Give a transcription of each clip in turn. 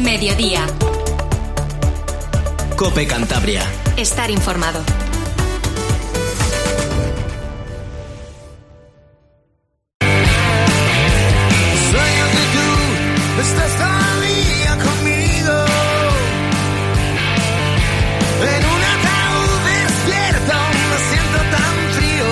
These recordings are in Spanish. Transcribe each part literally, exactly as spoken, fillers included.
Mediodía. COPE Cantabria. Estar informado. Sueño que tú estás todavía conmigo en un ataúd despierto, me siento tan frío.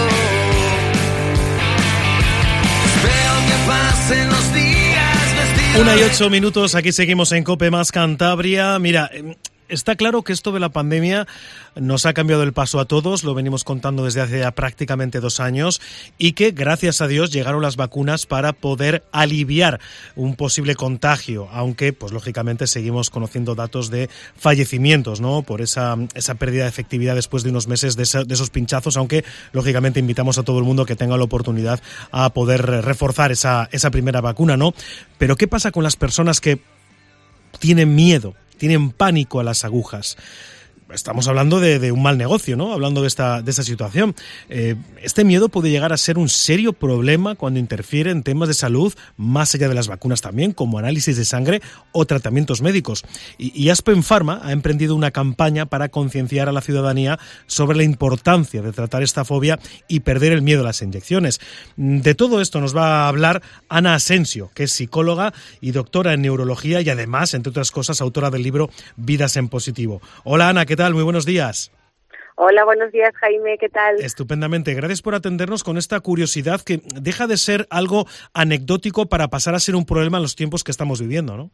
Espero que pasen los días vestidos. Una y ocho minutos, aquí seguimos en COPE más Cantabria. Mira, está claro que esto de la pandemia nos ha cambiado el paso a todos, lo venimos contando desde hace ya prácticamente dos años, y que gracias a Dios llegaron las vacunas para poder aliviar un posible contagio, aunque pues lógicamente seguimos conociendo datos de fallecimientos, ¿no?, por esa, esa pérdida de efectividad después de unos meses de, esa, de esos pinchazos, aunque lógicamente invitamos a todo el mundo que tenga la oportunidad a poder reforzar esa, esa primera vacuna, ¿no? Pero ¿qué pasa con las personas que tienen miedo, tienen pánico a las agujas? Estamos hablando de, de un mal negocio, ¿no? Hablando de esta, de esta situación. Eh, este miedo puede llegar a ser un serio problema cuando interfiere en temas de salud, más allá de las vacunas también, como análisis de sangre o tratamientos médicos. Y, y Aspen Pharma ha emprendido una campaña para concienciar a la ciudadanía sobre la importancia de tratar esta fobia y perder el miedo a las inyecciones. De todo esto nos va a hablar Ana Asensio, que es psicóloga y doctora en neurología y además, entre otras cosas, autora del libro Vidas en Positivo. Hola Ana, ¿qué tal? Muy buenos días. Hola, buenos días, Jaime, ¿qué tal? Estupendamente, gracias por atendernos con esta curiosidad que deja de ser algo anecdótico para pasar a ser un problema en los tiempos que estamos viviendo, ¿no?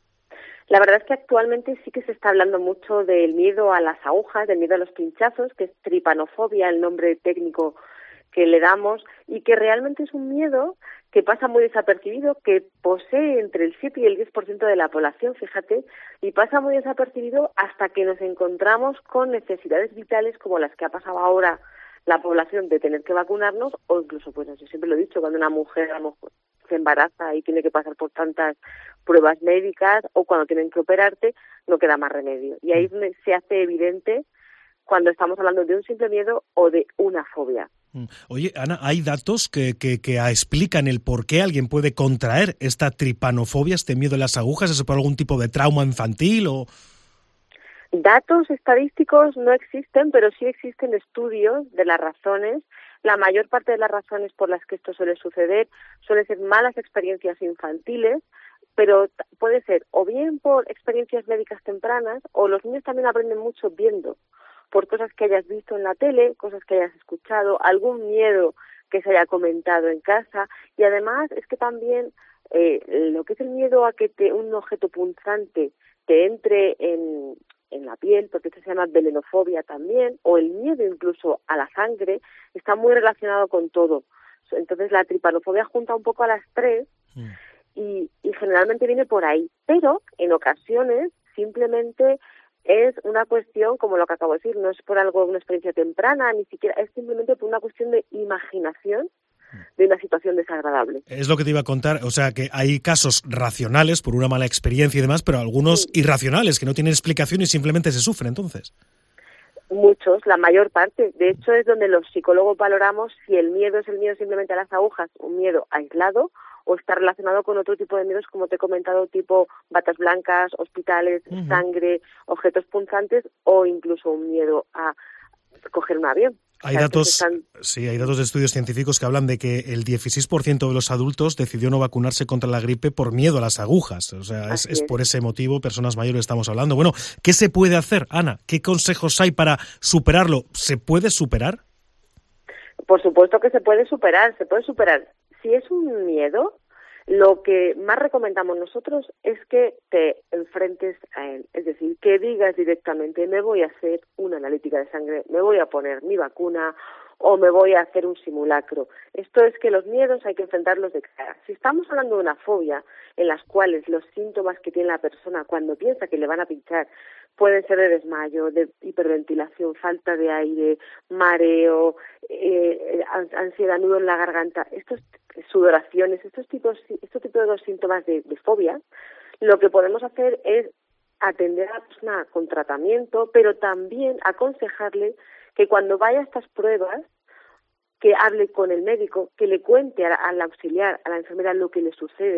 La verdad es que actualmente sí que se está hablando mucho del miedo a las agujas, del miedo a los pinchazos, que es tripanofobia, el nombre técnico que le damos, y que realmente es un miedo que pasa muy desapercibido, que posee entre el siete y el diez por ciento de la población, fíjate, y pasa muy desapercibido hasta que nos encontramos con necesidades vitales como las que ha pasado ahora la población de tener que vacunarnos, o incluso, pues yo siempre lo he dicho, cuando una mujer a lo mejor se embaraza y tiene que pasar por tantas pruebas médicas, o cuando tienen que operarte, no queda más remedio. Y ahí es donde se hace evidente cuando estamos hablando de un simple miedo o de una fobia. Oye, Ana, ¿hay datos que, que, que explican el por qué alguien puede contraer esta tripanofobia, este miedo a las agujas? ¿Es por algún tipo de trauma infantil o...? Datos estadísticos no existen, pero sí existen estudios de las razones. La mayor parte de las razones por las que esto suele suceder suelen ser malas experiencias infantiles, pero puede ser o bien por experiencias médicas tempranas, o los niños también aprenden mucho viendo, por cosas que hayas visto en la tele, cosas que hayas escuchado, algún miedo que se haya comentado en casa. Y además es que también eh, lo que es el miedo a que te, un objeto punzante te entre en, en la piel, porque esto se llama velenofobia también, o el miedo incluso a la sangre, está muy relacionado con todo. Entonces la tripanofobia junta un poco a las tres mm. y, y generalmente viene por ahí. Pero en ocasiones simplemente es una cuestión, como lo que acabo de decir, no es por algo, una experiencia temprana, ni siquiera, es simplemente por una cuestión de imaginación de una situación desagradable. Es lo que te iba a contar, o sea, que hay casos racionales por una mala experiencia y demás, pero algunos sí. irracionales, que no tienen explicación y simplemente se sufren, entonces. Muchos, la mayor parte. De hecho, es donde los psicólogos valoramos si el miedo es el miedo simplemente a las agujas, un miedo aislado, o está relacionado con otro tipo de miedos, como te he comentado, tipo batas blancas, hospitales, uh-huh. sangre, objetos punzantes, o incluso un miedo a coger un avión. Hay datos, están... sí, hay datos de estudios científicos que hablan de que el dieciséis por ciento de los adultos decidió no vacunarse contra la gripe por miedo a las agujas. O sea, es, es por ese motivo, personas mayores estamos hablando. Bueno, ¿qué se puede hacer, Ana? ¿Qué consejos hay para superarlo? ¿Se puede superar? Por supuesto que se puede superar, se puede superar. Si es un miedo, lo que más recomendamos nosotros es que te enfrentes a él. Es decir, que digas directamente, me voy a hacer una analítica de sangre, me voy a poner mi vacuna o me voy a hacer un simulacro. Esto es que los miedos hay que enfrentarlos de cara. Si estamos hablando de una fobia en las cuales los síntomas que tiene la persona cuando piensa que le van a pinchar pueden ser de desmayo, de hiperventilación, falta de aire, mareo, eh, ansiedad, nudo en la garganta, estos sudoraciones, estos tipos, estos tipos de síntomas de, de fobia, lo que podemos hacer es atender a la persona con tratamiento, pero también aconsejarle que cuando vaya a estas pruebas, que hable con el médico, que le cuente al auxiliar, a la enfermera lo que le sucede,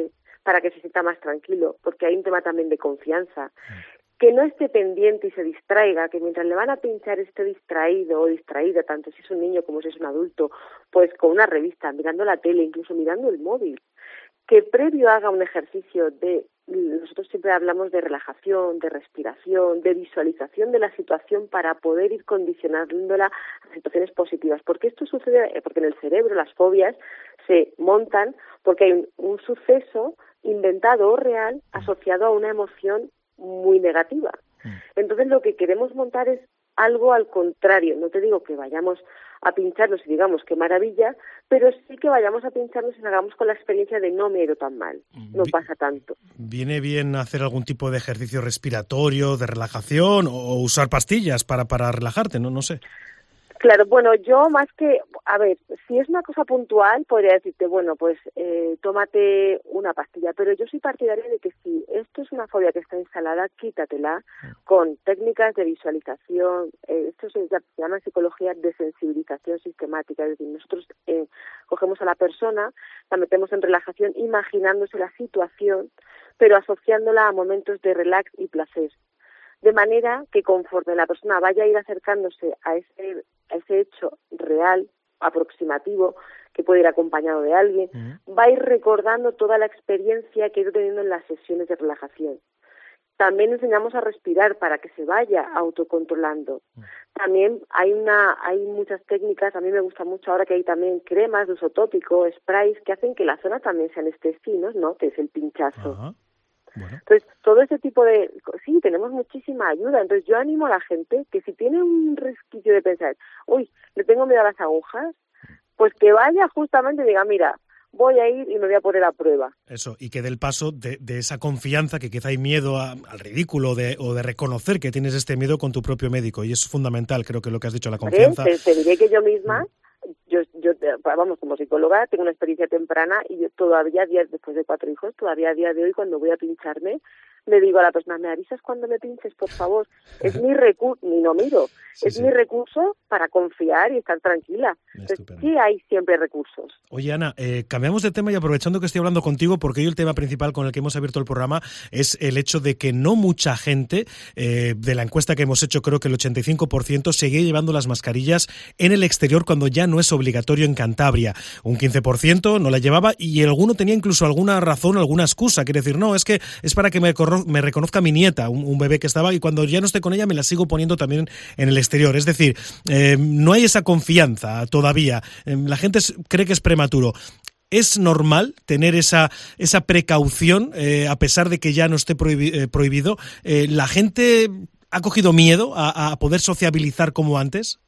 para que se sienta más tranquilo, porque hay un tema también de confianza. Que no esté pendiente y se distraiga, que mientras le van a pinchar esté distraído o distraída, tanto si es un niño como si es un adulto, pues con una revista, mirando la tele, incluso mirando el móvil. Que previo haga un ejercicio de, nosotros siempre hablamos de relajación, de respiración, de visualización de la situación para poder ir condicionándola a situaciones positivas. Porque esto sucede, porque en el cerebro las fobias se montan porque hay un, un suceso inventado o real asociado a una emoción muy negativa. Entonces lo que queremos montar es algo al contrario. No te digo que vayamos a pincharnos y digamos qué maravilla, pero sí que vayamos a pincharnos y hagamos con la experiencia de no me he ido tan mal, no pasa tanto. ¿Viene bien hacer algún tipo de ejercicio respiratorio, de relajación o usar pastillas para, para relajarte? No, no sé. Claro, bueno, yo más que, a ver, si es una cosa puntual, podría decirte, bueno, pues eh, tómate una pastilla, pero yo soy partidaria de que si esto es una fobia que está instalada, quítatela con técnicas de visualización, eh, esto se llama psicología de sensibilización sistemática, es decir, nosotros eh, cogemos a la persona, la metemos en relajación imaginándose la situación, pero asociándola a momentos de relax y placer. De manera que conforme la persona vaya a ir acercándose a ese, a ese hecho real, aproximativo, que puede ir acompañado de alguien, uh-huh. va a ir recordando toda la experiencia que ha ido teniendo en las sesiones de relajación. También enseñamos a respirar para que se vaya autocontrolando. Uh-huh. También hay una, hay muchas técnicas, a mí me gusta mucho ahora que hay también cremas de uso tópico, sprays, que hacen que la zona también se anestesie, ¿no? ¿no? Que es el pinchazo. Uh-huh. Bueno. Entonces, todo ese tipo de... Sí, tenemos muchísima ayuda. Entonces, yo animo a la gente que si tiene un resquicio de pensar, uy, le tengo miedo a las agujas, pues que vaya justamente y diga, mira, voy a ir y me voy a poner a prueba. Eso, y que dé el paso de, de esa confianza, que quizá hay miedo a, al ridículo de, o de reconocer que tienes este miedo con tu propio médico. Y es fundamental, creo que lo que has dicho, la confianza. Te, te diré que yo misma... Mm. Yo, yo, vamos, como psicóloga, tengo una experiencia temprana y yo todavía, días después de cuatro hijos, todavía a día de hoy, cuando voy a pincharme, le digo a la persona, ¿me avisas cuando me pinches, por favor? Es mi recurso, ni no miro, sí, es sí. mi recurso para confiar y estar tranquila. Entonces, sí hay siempre recursos. Oye, Ana, eh, cambiamos de tema y aprovechando que estoy hablando contigo, porque hoy el tema principal con el que hemos abierto el programa es el hecho de que no mucha gente, eh, de la encuesta que hemos hecho, creo que el ochenta y cinco por ciento, seguía llevando las mascarillas en el exterior cuando ya no es obligatorio en Cantabria. Un quince por ciento no la llevaba y alguno tenía incluso alguna razón, alguna excusa. Quiere decir, no, es que es para que me, corro- me reconozca mi nieta, un, un bebé que estaba, y cuando ya no esté con ella me la sigo poniendo también en el exterior. Es decir, eh, no hay esa confianza todavía. Eh, la gente es, cree que es prematuro. ¿Es normal tener esa esa precaución, eh, a pesar de que ya no esté prohibi- eh, prohibido? Eh, ¿La gente ha cogido miedo a, a poder sociabilizar como antes?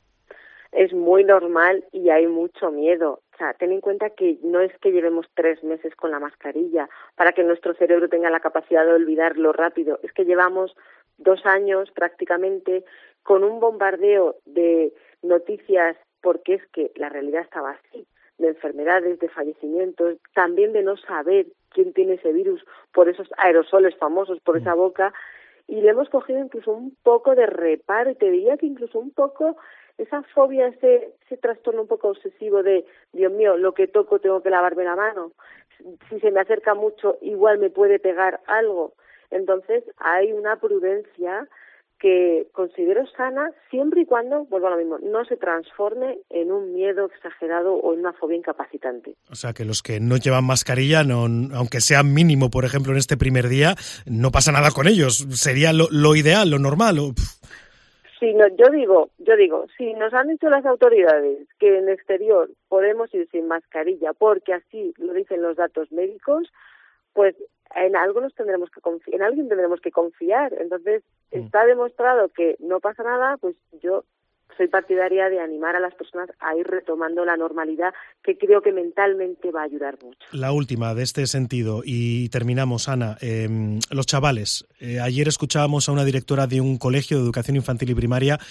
Es muy normal y hay mucho miedo. O sea, ten en cuenta que no es que llevemos tres meses con la mascarilla para que nuestro cerebro tenga la capacidad de olvidarlo rápido. Es que llevamos dos años prácticamente con un bombardeo de noticias, porque es que la realidad estaba así, de enfermedades, de fallecimientos, también de no saber quién tiene ese virus por esos aerosoles famosos, por esa boca, y le hemos cogido incluso un poco de reparo, y te diría que incluso un poco esa fobia, ese, ese trastorno un poco obsesivo de, Dios mío, lo que toco tengo que lavarme la mano, si se me acerca mucho igual me puede pegar algo. Entonces hay una prudencia que considero sana siempre y cuando, vuelvo a lo mismo, no se transforme en un miedo exagerado o en una fobia incapacitante. O sea, que los que no llevan mascarilla, no, aunque sea mínimo, por ejemplo, en este primer día, no pasa nada con ellos. Sería lo, lo ideal, lo normal. O... Sí, no, yo digo, yo digo, si nos han dicho las autoridades que en el exterior podemos ir sin mascarilla porque así lo dicen los datos médicos, pues en algo nos tendremos que confiar, en alguien tendremos que confiar. Entonces, está demostrado que no pasa nada, pues yo soy partidaria de animar a las personas a ir retomando la normalidad, que creo que mentalmente va a ayudar mucho. La última de este sentido, y terminamos, Ana, eh, los chavales. Eh, ayer escuchábamos a una directora de un colegio de educación infantil y primaria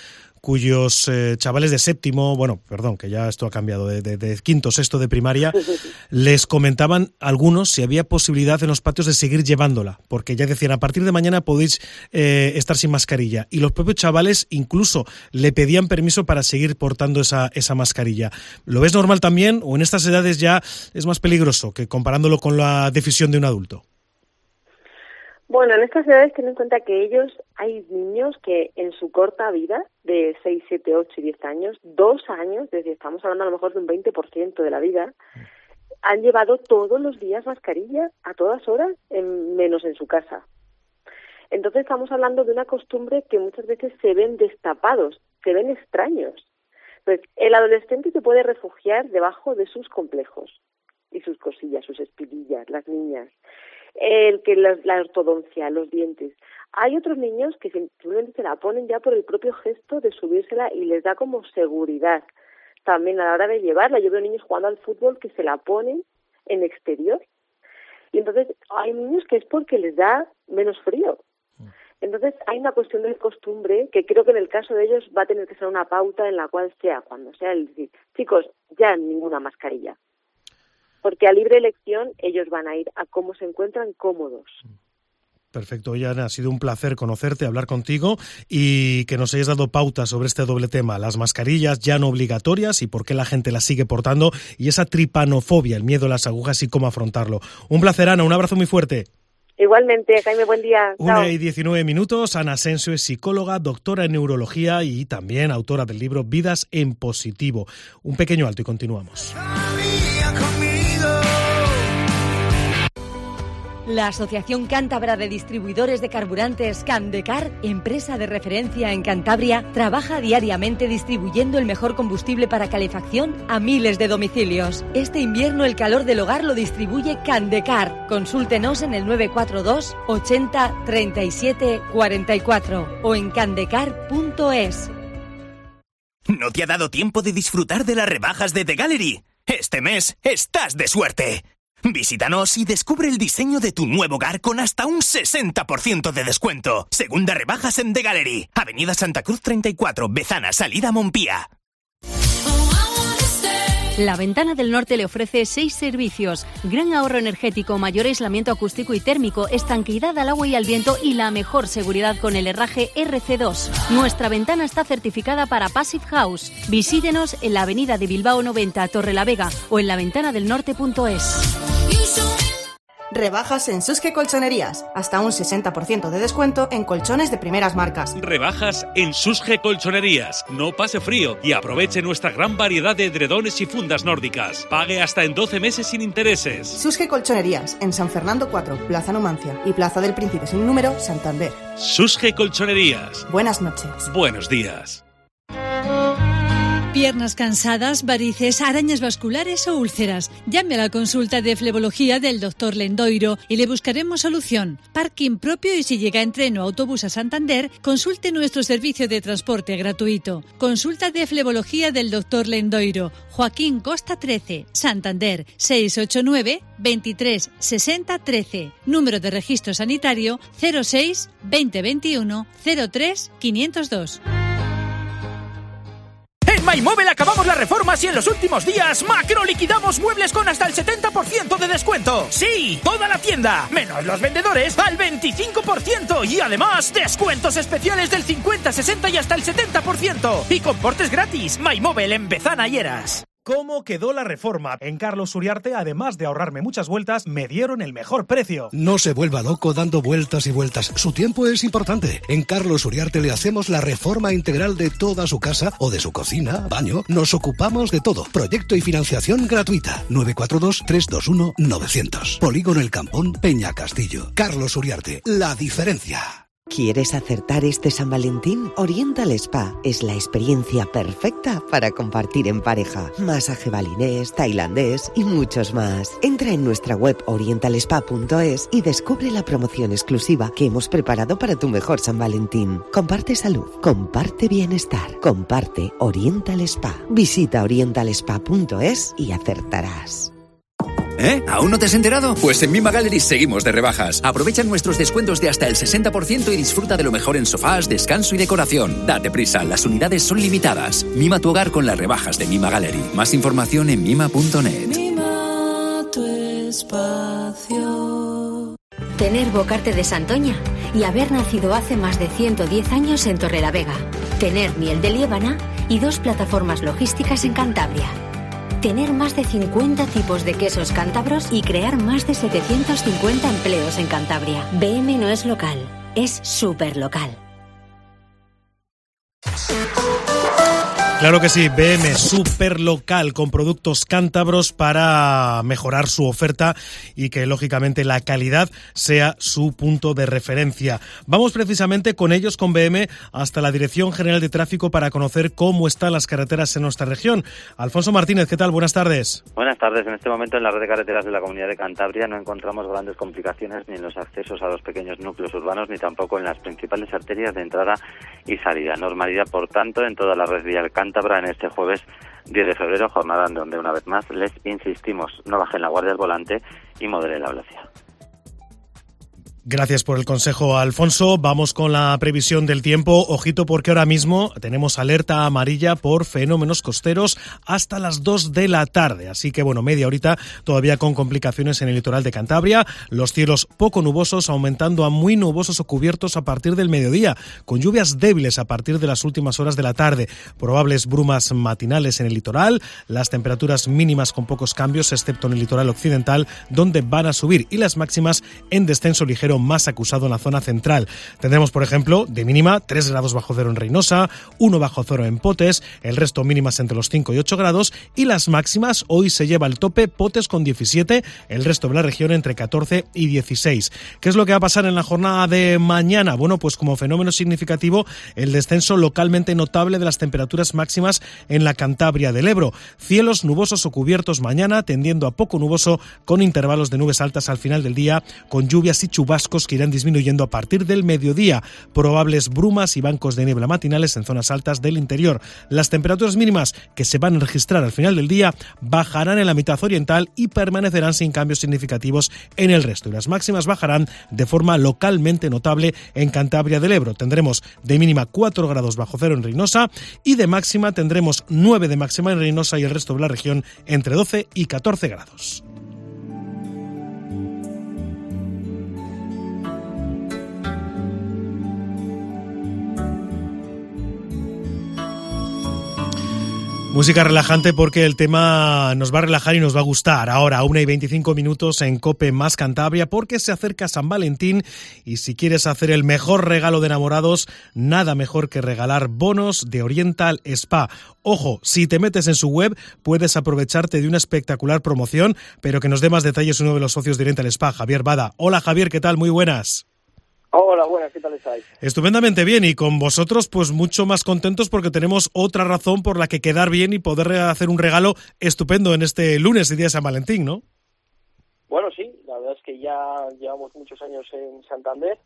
cuyos eh, chavales de séptimo, bueno, perdón, que ya esto ha cambiado, de, de, de quinto, sexto de primaria, les comentaban algunos si había posibilidad en los patios de seguir llevándola, porque ya decían, a partir de mañana podéis eh, estar sin mascarilla. Y los propios chavales incluso le pedían permiso para seguir portando esa, esa mascarilla. ¿Lo ves normal también o en estas edades ya es más peligroso que comparándolo con la decisión de un adulto? Bueno, en estas edades ten en cuenta que ellos, hay niños que en su corta vida, de seis, siete, ocho y diez años, dos años, desde estamos hablando a lo mejor de un veinte por ciento de la vida, han llevado todos los días mascarilla a todas horas, en, menos en su casa. Entonces estamos hablando de una costumbre que muchas veces se ven destapados, se ven extraños. Pues el adolescente se puede refugiar debajo de sus complejos y sus cosillas, sus espinillas, las niñas. El que la, la ortodoncia, los dientes. Hay otros niños que simplemente se la ponen ya por el propio gesto de subírsela y les da como seguridad. También a la hora de llevarla, yo veo niños jugando al fútbol que se la ponen en exterior. Y entonces hay niños que es porque les da menos frío. Entonces hay una cuestión de costumbre que creo que en el caso de ellos va a tener que ser una pauta en la cual sea, cuando sea el decir, chicos, ya ninguna mascarilla. Porque a libre elección ellos van a ir a cómo se encuentran cómodos. Perfecto, oye, Ana, ha sido un placer conocerte, hablar contigo y que nos hayas dado pautas sobre este doble tema, las mascarillas ya no obligatorias y por qué la gente las sigue portando y esa tripanofobia, el miedo a las agujas y cómo afrontarlo. Un placer, Ana, un abrazo muy fuerte. Igualmente, Jaime, buen día. Una Chao. y diecinueve minutos, Ana Asensio es psicóloga, doctora en neurología y también autora del libro Vidas en Positivo. Un pequeño alto y continuamos. La Asociación Cántabra de Distribuidores de Carburantes Candecar, empresa de referencia en Cantabria, trabaja diariamente distribuyendo el mejor combustible para calefacción a miles de domicilios. Este invierno el calor del hogar lo distribuye Candecar. Consúltenos en el nueve cuatro dos ochenta treinta y siete cuarenta y cuatro o en candecar punto es. ¿No te ha dado tiempo de disfrutar de las rebajas de The Gallery? Este mes estás de suerte. Visítanos y descubre el diseño de tu nuevo hogar con hasta un sesenta por ciento de descuento. Segunda rebajas en The Gallery. Avenida Santa Cruz treinta y cuatro, Bezana, salida Montpía. La Ventana del Norte le ofrece seis servicios: gran ahorro energético, mayor aislamiento acústico y térmico, estanqueidad al agua y al viento y la mejor seguridad con el herraje R C dos. Nuestra ventana está certificada para Passive House. Visítenos en la avenida de Bilbao noventa, Torrelavega o en la ventana del norte punto es. Rebajas en Susque Colchonerías. Hasta un sesenta por ciento de descuento en colchones de primeras marcas. Rebajas en Susque Colchonerías. No pase frío y aproveche nuestra gran variedad de edredones y fundas nórdicas. Pague hasta en doce meses sin intereses. Susque Colchonerías, en San Fernando cuatro, Plaza Numancia y Plaza del Príncipe sin número, Santander. Susque Colchonerías. Buenas noches. Buenos días. Piernas cansadas, varices, arañas vasculares o úlceras. Llame a la consulta de flebología del doctor Lendoiro y le buscaremos solución. Parking propio y si llega en tren o autobús a Santander, consulte nuestro servicio de transporte gratuito. Consulta de flebología del doctor Lendoiro. Joaquín Costa trece, Santander, seis ocho nueve veintitrés sesenta trece. Número de registro sanitario cero seis veinte veintiuno cero tres quinientos dos. En MyMóvil acabamos las reformas y en los últimos días macro liquidamos muebles con hasta el setenta por ciento de descuento. ¡Sí! Toda la tienda, menos los vendedores, al veinticinco por ciento y además descuentos especiales del cincuenta, sesenta y hasta el setenta por ciento. Y con portes gratis. MyMóvil en Bezana y Eras. ¿Cómo quedó la reforma? En Carlos Uriarte, además de ahorrarme muchas vueltas, me dieron el mejor precio. No se vuelva loco dando vueltas y vueltas. Su tiempo es importante. En Carlos Uriarte le hacemos la reforma integral de toda su casa o de su cocina, baño. Nos ocupamos de todo. Proyecto y financiación gratuita. nueve cuatro dos, tres dos uno, nueve cero cero. Polígono El Campón, Peña Castillo. Carlos Uriarte. La diferencia. ¿Quieres acertar este San Valentín? Oriental Spa es la experiencia perfecta para compartir en pareja. Masaje balinés, tailandés y muchos más. Entra en nuestra web oriental spa punto es y descubre la promoción exclusiva que hemos preparado para tu mejor San Valentín. Comparte salud, comparte bienestar, comparte Oriental Spa. Visita oriental spa punto es y acertarás. ¿Eh? ¿Aún no te has enterado? Pues en Mima Gallery seguimos de rebajas. Aprovecha nuestros descuentos de hasta el sesenta por ciento y disfruta de lo mejor en sofás, descanso y decoración. Date prisa, las unidades son limitadas. Mima tu hogar con las rebajas de Mima Gallery. Más información en mima punto net. Mima tu espacio. Tener Bocarte de Santoña y haber nacido hace más de ciento diez años en Torrelavega. Tener miel de Liébana y dos plataformas logísticas en Cantabria. Tener más de cincuenta tipos de quesos cántabros y crear más de setecientos cincuenta empleos en Cantabria. B M no es local, es súper local. Claro que sí, B M super local con productos cántabros para mejorar su oferta y que lógicamente la calidad sea su punto de referencia. Vamos precisamente con ellos, con B M, hasta la Dirección General de Tráfico para conocer cómo están las carreteras en nuestra región. Alfonso Martínez, ¿qué tal? Buenas tardes. Buenas tardes. En este momento en la red de carreteras de la Comunidad de Cantabria no encontramos grandes complicaciones ni en los accesos a los pequeños núcleos urbanos ni tampoco en las principales arterias de entrada y salida. Normalidad, por tanto, en toda la red vial cántabra en este jueves diez de febrero, jornada en donde una vez más les insistimos, no bajen la guardia al volante y moderen la velocidad. Gracias por el consejo, Alfonso. Vamos con la previsión del tiempo. Ojito porque ahora mismo tenemos alerta amarilla por fenómenos costeros hasta las dos de la tarde. Así que, bueno, media horita todavía con complicaciones en el litoral de Cantabria. Los cielos poco nubosos aumentando a muy nubosos o cubiertos a partir del mediodía, con lluvias débiles a partir de las últimas horas de la tarde. Probables brumas matinales en el litoral. Las temperaturas mínimas con pocos cambios, excepto en el litoral occidental, donde van a subir. Y las máximas en descenso ligero más acusado en la zona central. Tendremos, por ejemplo, de mínima tres grados bajo cero en Reynosa, uno bajo cero en Potes, el resto mínimas entre los cinco y ocho grados, y las máximas hoy se lleva el tope Potes con diecisiete, el resto de la región entre catorce y dieciséis. ¿Qué es lo que va a pasar en la jornada de mañana? Bueno, pues como fenómeno significativo, el descenso localmente notable de las temperaturas máximas en la Cantabria del Ebro. Cielos nubosos o cubiertos mañana, tendiendo a poco nuboso, con intervalos de nubes altas al final del día, con lluvias y chubascos que irán disminuyendo a partir del mediodía. Probables brumas y bancos de niebla matinales en zonas altas del interior. Las temperaturas mínimas que se van a registrar al final del día bajarán en la mitad oriental y permanecerán sin cambios significativos en el resto. Y las máximas bajarán de forma localmente notable en Cantabria del Ebro. Tendremos de mínima cuatro grados bajo cero en Reynosa y de máxima tendremos nueve de máxima en Reynosa y el resto de la región entre doce y catorce grados. Música relajante porque el tema nos va a relajar y nos va a gustar. Ahora, a una y veinticinco minutos en COPE más Cantabria, porque se acerca San Valentín y si quieres hacer el mejor regalo de enamorados, nada mejor que regalar bonos de Oriental Spa. Ojo, si te metes en su web, puedes aprovecharte de una espectacular promoción, pero que nos dé más detalles uno de los socios de Oriental Spa, Javier Bada. Hola Javier, ¿qué tal? Muy buenas. Hola, buenas, ¿qué tal estáis? Estupendamente bien, y con vosotros pues mucho más contentos porque tenemos otra razón por la que quedar bien y poder hacer un regalo estupendo en este lunes y día de San Valentín, ¿no? Bueno, sí, la verdad es que ya llevamos muchos años en Santander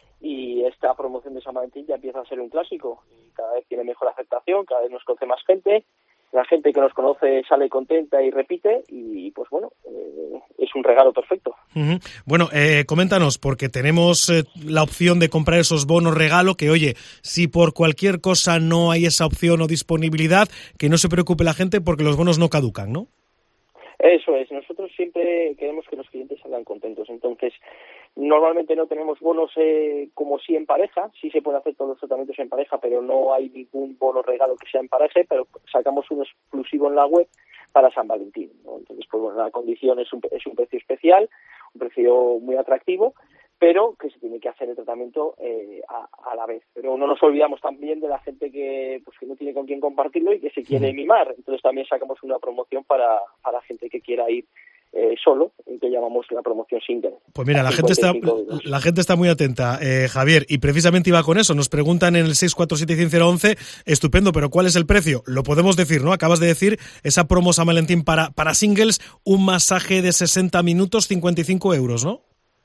y esta promoción de San Valentín ya empieza a ser un clásico y cada vez tiene mejor aceptación, cada vez nos conoce más gente. La gente que nos conoce sale contenta y repite y, pues bueno, eh, es un regalo perfecto. Uh-huh. Bueno, eh, coméntanos, porque tenemos eh, la opción de comprar esos bonos regalo, que oye, si por cualquier cosa no hay esa opción o disponibilidad, que no se preocupe la gente porque los bonos no caducan, ¿no? Eso es, nosotros siempre queremos que los clientes salgan contentos, entonces normalmente no tenemos bonos eh, como si en pareja, sí se pueden hacer todos los tratamientos en pareja, pero no hay ningún bono regalo que sea en pareja, pero sacamos uno exclusivo en la web para San Valentín, ¿no? Entonces, pues bueno, la condición es un, es un precio especial, un precio muy atractivo, pero que se tiene que hacer el tratamiento eh, a, a la vez. Pero no nos olvidamos también de la gente que pues que no tiene con quién compartirlo y que se quiere mimar. Entonces también sacamos una promoción para, para gente que quiera ir eh, solo, que llamamos la promoción single. Pues mira, la gente está la gente está muy atenta, eh, Javier, y precisamente iba con eso. Nos preguntan en el seis cuatro siete cien cero once, estupendo, pero ¿cuál es el precio? Lo podemos decir, ¿no? Acabas de decir, esa promo San Valentín para, para singles, un masaje de sesenta minutos, cincuenta y cinco euros, ¿no?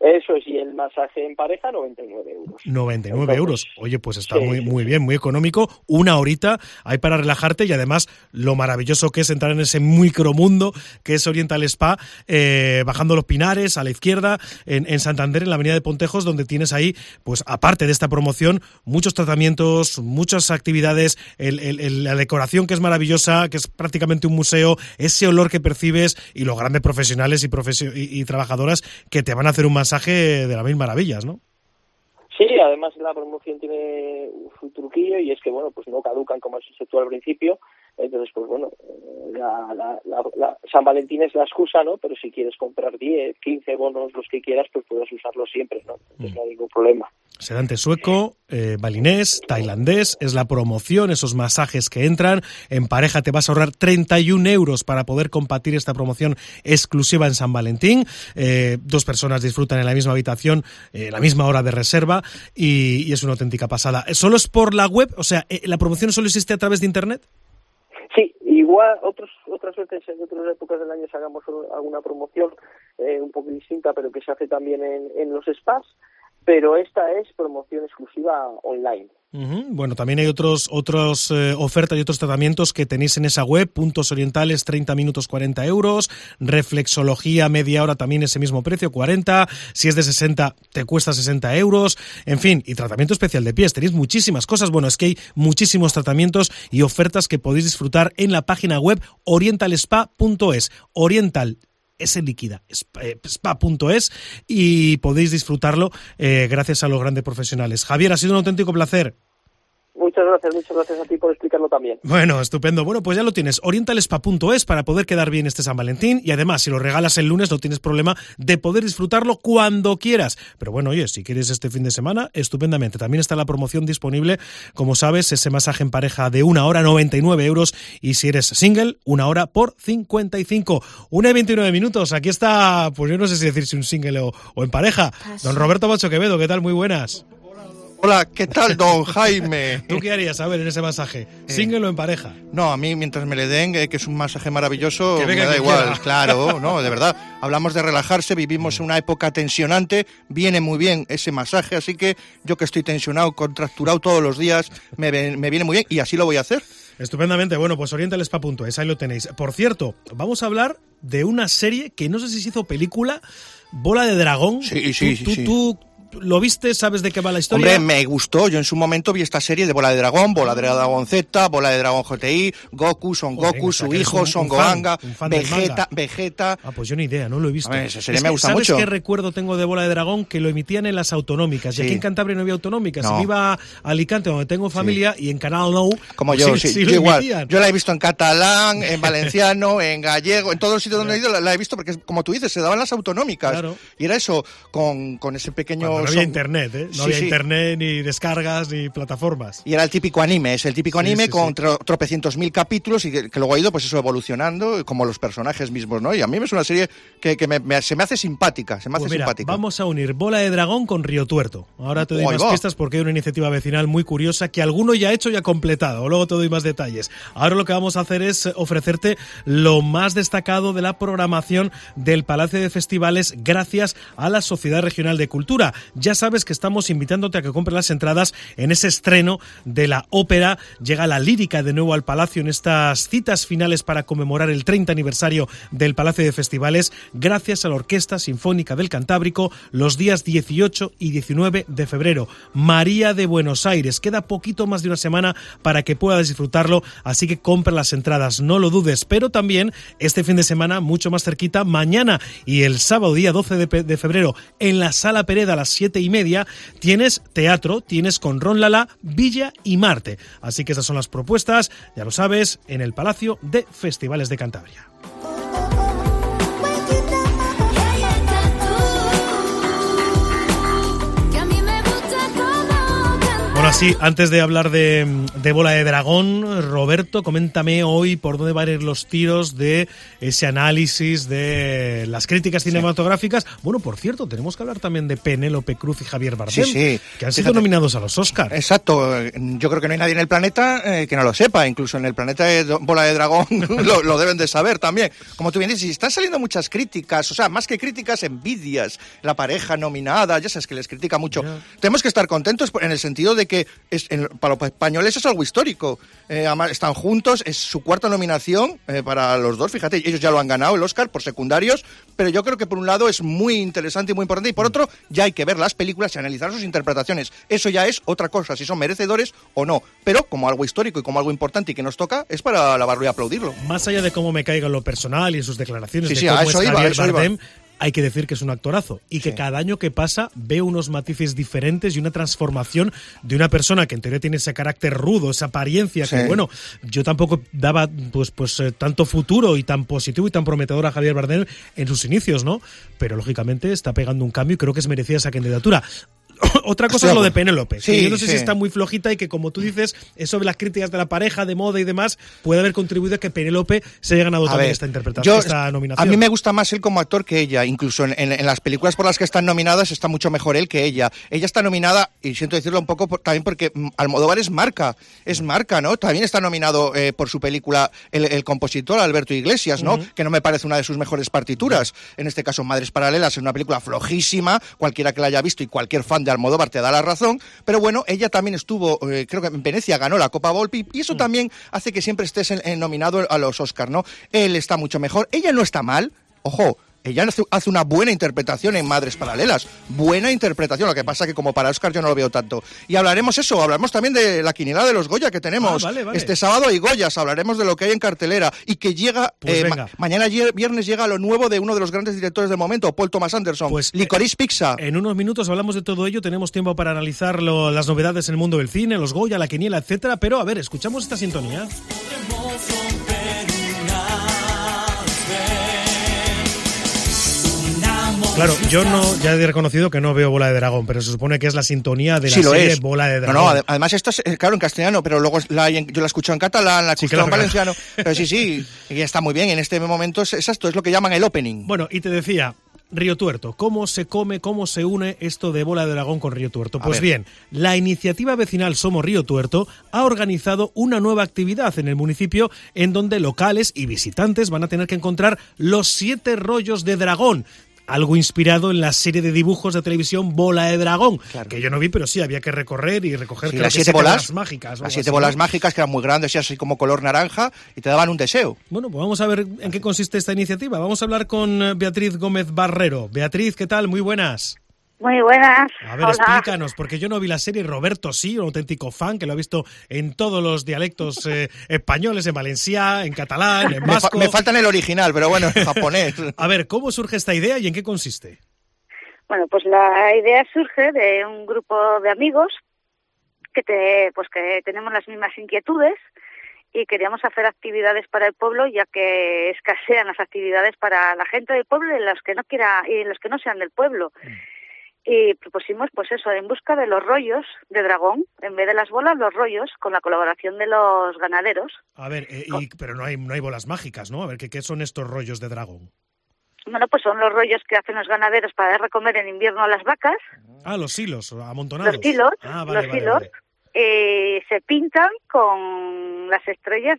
Eso es, y el masaje en pareja, noventa y nueve euros. noventa y nueve euros. Oye, pues está sí, muy, sí, muy bien, muy económico. Una horita hay para relajarte y además lo maravilloso que es entrar en ese micromundo que es Oriental Spa, eh, bajando los Pinares a la izquierda, en, en Santander, en la avenida de Pontejos, donde tienes ahí, pues aparte de esta promoción, muchos tratamientos, muchas actividades, el, el, el, la decoración que es maravillosa, que es prácticamente un museo, ese olor que percibes y los grandes profesionales y, profesio- y, y trabajadoras que te van a hacer un masaje de las mil maravillas, ¿no? Sí, además la promoción tiene su truquillo y es que, bueno, pues no caducan como has dicho tú al principio, entonces, pues bueno, la, la, la, la San Valentín es la excusa, ¿no? Pero si quieres comprar diez, quince bonos, los que quieras, pues puedes usarlos siempre, ¿no? Entonces mm. no hay ningún problema. Sedante sueco, eh, balinés, tailandés, es la promoción, esos masajes que entran. En pareja te vas a ahorrar treinta y un euros para poder compartir esta promoción exclusiva en San Valentín. Eh, dos personas disfrutan en la misma habitación, eh, la misma hora de reserva y, y es una auténtica pasada. ¿Solo es por la web? O sea, ¿la promoción solo existe a través de Internet? Sí, igual otros, otras veces en otras épocas del año hagamos alguna promoción eh, un poco distinta, pero que se hace también en, en los spas, pero esta es promoción exclusiva online. Uh-huh. Bueno, también hay otros otros eh, ofertas y otros tratamientos que tenéis en esa web, puntos orientales, treinta minutos, cuarenta euros, reflexología, media hora también ese mismo precio, cuarenta, si es de sesenta, te cuesta sesenta euros, en fin, y tratamiento especial de pies, tenéis muchísimas cosas, bueno, es que hay muchísimos tratamientos y ofertas que podéis disfrutar en la página web oriental spa punto es, Oriental S líquida, spa punto es, y podéis disfrutarlo eh, gracias a los grandes profesionales. Javier, ha sido un auténtico placer. Muchas gracias, muchas gracias a ti por explicarlo también. Bueno, estupendo. Bueno, pues ya lo tienes, oriental spa punto es para poder quedar bien este San Valentín y además si lo regalas el lunes no tienes problema de poder disfrutarlo cuando quieras. Pero bueno, oye, si quieres este fin de semana, estupendamente. También está la promoción disponible, como sabes, ese masaje en pareja de una hora, noventa y nueve euros, y si eres single, una hora por cincuenta y cinco. Una y veintinueve minutos. Aquí está, pues yo no sé si decir si un single o, o en pareja. Don Roberto Macho Quevedo, ¿qué tal? Muy buenas. Hola, ¿qué tal, don Jaime? ¿Tú qué harías, a ver, en ese masaje? ¿Single eh, o en pareja? No, a mí, mientras me le den, eh, que es un masaje maravilloso, que me da igual, quiera. Claro, no, de verdad. Hablamos de relajarse, vivimos en una época tensionante, viene muy bien ese masaje, así que yo que estoy tensionado, contracturado todos los días, me, me viene muy bien y así lo voy a hacer. Estupendamente, bueno, pues oriental spa punto es, ahí lo tenéis. Por cierto, vamos a hablar de una serie que no sé si se hizo película, Bola de Dragón. Sí, sí, tú, sí. Tú, sí. tú ¿Lo viste? ¿Sabes de qué va la historia? Hombre, me gustó. Yo en su momento vi esta serie de Bola de Dragón, Bola de Dragón Z, Bola de Dragón G T I, Goku, Son Goku, Joder, su hijo, un, Son un Gohanga, fan, Vegeta, Vegeta... Ah, pues yo ni idea, no lo he visto. A ver, esa serie es me que, gusta ¿sabes mucho? ¿Sabes qué recuerdo tengo de Bola de Dragón? Que lo emitían en las autonómicas. Sí. Y aquí en Cantabria no había autonómicas. No. Me iba a Alicante, donde tengo familia, sí. y en Canal Nou... Como yo, sí, sí, sí yo igual. Yo la he visto en catalán, en valenciano, en gallego, en todos los sitios donde he ido la, la he visto, porque como tú dices, se daban las autonómicas. Claro. Y era eso, con, con ese pequeño... Cuando no había son... internet, ¿eh? No sí, había sí. internet, ni descargas, ni plataformas. Y era el típico anime, es el típico sí, anime sí, con sí. Tro, tropecientos mil capítulos y que, que luego ha ido pues eso evolucionando, como los personajes mismos, ¿no? Y a mí es una serie que, que me, me, se me hace simpática, se me hace pues mira, simpática. Vamos a unir Bola de Dragón con Río Tuerto. Ahora te doy oh, más pistas porque hay una iniciativa vecinal muy curiosa que alguno ya ha hecho y ha completado. Luego te doy más detalles. Ahora lo que vamos a hacer es ofrecerte lo más destacado de la programación del Palacio de Festivales gracias a la Sociedad Regional de Cultura. Ya sabes que estamos invitándote a que compres las entradas en ese estreno de la ópera. Llega la lírica de nuevo al Palacio en estas citas finales para conmemorar el treinta aniversario del Palacio de Festivales gracias a la Orquesta Sinfónica del Cantábrico los días dieciocho y diecinueve de febrero. María de Buenos Aires. Queda poquito más de una semana para que puedas disfrutarlo, así que compra las entradas, no lo dudes. Pero también este fin de semana, mucho más cerquita, mañana y el sábado día doce de febrero en la Sala Pereda a las siete y media tienes teatro, tienes con Ron Lala, Villa y Marte. Así que esas son las propuestas, ya lo sabes, en el Palacio de Festivales de Cantabria. Bueno, Ahora sí, antes de hablar de, de Bola de Dragón, Roberto, coméntame hoy por dónde van a ir los tiros de ese análisis de las críticas cinematográficas. Sí. Bueno, por cierto, tenemos que hablar también de Penélope Cruz y Javier Bardem, sí, sí. que han sido Fíjate. nominados a los Oscars. Exacto, yo creo que no hay nadie en el planeta eh, que no lo sepa, incluso en el planeta de Bola de Dragón lo, lo deben de saber también. Como tú bien dices, están saliendo muchas críticas, o sea, más que críticas, envidias, la pareja nominada, ya sabes que les critica mucho. Yeah. Tenemos que estar contentos en el sentido de que es, en, para los españoles es algo histórico. Eh, además, están juntos, es su cuarta nominación eh, para los dos, fíjate, ellos ya lo han ganado el Oscar por secundarios, pero yo creo que por un lado es muy interesante y muy importante, y por otro ya hay que ver las películas y analizar sus interpretaciones. Eso ya es otra cosa, si son merecedores o no, pero como algo histórico y como algo importante y que nos toca, es para alabarlo y aplaudirlo. Más allá de cómo me caiga en lo personal y en sus declaraciones sí, de sí, cómo a eso es iba, Javier a eso Bardem, iba. Hay que decir que es un actorazo y que sí. cada año que pasa ve unos matices diferentes y una transformación de una persona que en teoría tiene ese carácter rudo, esa apariencia sí. que, bueno, yo tampoco daba pues pues eh, tanto futuro y tan positivo y tan prometedor a Javier Bardem en sus inicios, ¿no? Pero lógicamente está pegando un cambio y creo que es merecida esa candidatura. Otra cosa sí, es lo de Penélope, sí, que yo no sé sí. si está muy flojita y que, como tú dices, eso de las críticas de la pareja, de moda y demás, puede haber contribuido a que Penélope se haya ganado a también ver, esta interpretación, yo, esta nominación. A mí me gusta más él como actor que ella, incluso en, en, en las películas por las que están nominadas está mucho mejor él que ella. Ella está nominada, y siento decirlo un poco por, también porque Almodóvar es marca, es marca, ¿no? También está nominado eh, por su película el, el compositor Alberto Iglesias, ¿no? Uh-huh. Que no me parece una de sus mejores partituras. Uh-huh. En este caso, Madres Paralelas, es una película flojísima, cualquiera que la haya visto y cualquier fan de Almodóvar te da la razón, pero bueno, ella también estuvo, eh, creo que en Venecia ganó la Copa Volpi y eso también hace que siempre estés en, en nominado a los Oscars, ¿no? Él está mucho mejor, ella no está mal, ojo, ella hace una buena interpretación en Madres Paralelas, buena interpretación, lo que pasa que como para Oscar yo no lo veo tanto. Y hablaremos eso, hablaremos también de la quiniela de los Goya que tenemos. Ah, vale, vale. Este sábado hay Goyas, hablaremos de lo que hay en cartelera y que llega, pues eh, ma- mañana viernes llega lo nuevo de uno de los grandes directores del momento, Paul Thomas Anderson, pues, Licorice Pizza. En unos minutos hablamos de todo ello, tenemos tiempo para analizar lo, las novedades en el mundo del cine, los Goya, la quiniela, etcétera, pero a ver, escuchamos esta sintonía. Claro, yo no ya he reconocido que no veo Bola de Dragón, pero se supone que es la sintonía de la sí, serie es. Bola de Dragón. No, no, además esto es, claro, en castellano, pero luego la, yo la he escuchado en catalán, la he escuchado sí, claro, en valenciano, claro. Pero sí, sí, y está muy bien, en este momento es exacto, es lo que llaman el opening. Bueno, y te decía, Río Tuerto, ¿cómo se come, cómo se une esto de Bola de Dragón con Río Tuerto? Pues bien, la iniciativa vecinal Somos Río Tuerto ha organizado una nueva actividad en el municipio en donde locales y visitantes van a tener que encontrar los siete rollos de dragón. Algo inspirado en la serie de dibujos de televisión Bola de Dragón, claro. que yo no vi, pero sí, había que recorrer y recoger sí, creo las que siete bolas, bolas mágicas. Las siete así, bolas ¿no? mágicas que eran muy grandes y así como color naranja y te daban un deseo. Bueno, pues vamos a ver en qué consiste esta iniciativa. Vamos a hablar con Beatriz Gómez Barrero. Beatriz, ¿qué tal? Muy buenas. Muy buenas. A ver, Hola. Explícanos, porque yo no vi la serie, Roberto sí, un auténtico fan, que lo ha visto en todos los dialectos eh, españoles, en valencià, en catalán, en vasco. Me, fa- me falta en el original, pero bueno, en japonés. A ver, ¿cómo surge esta idea y en qué consiste? Bueno, pues la idea surge de un grupo de amigos que te, pues que tenemos las mismas inquietudes y queríamos hacer actividades para el pueblo, ya que escasean las actividades para la gente del pueblo y los que no quiera y los que no sean del pueblo. Mm. Y propusimos, pues eso, en busca de los rollos de dragón, en vez de las bolas, los rollos, con la colaboración de los ganaderos. A ver, eh, y, pero no hay no hay bolas mágicas, ¿no? A ver, ¿qué, qué son estos rollos de dragón? Bueno, pues son los rollos que hacen los ganaderos para dar de comer en invierno a las vacas. Ah, los hilos, amontonados. Los hilos, ah, vale, los vale, hilos. Vale. Eh, se pintan con las estrellas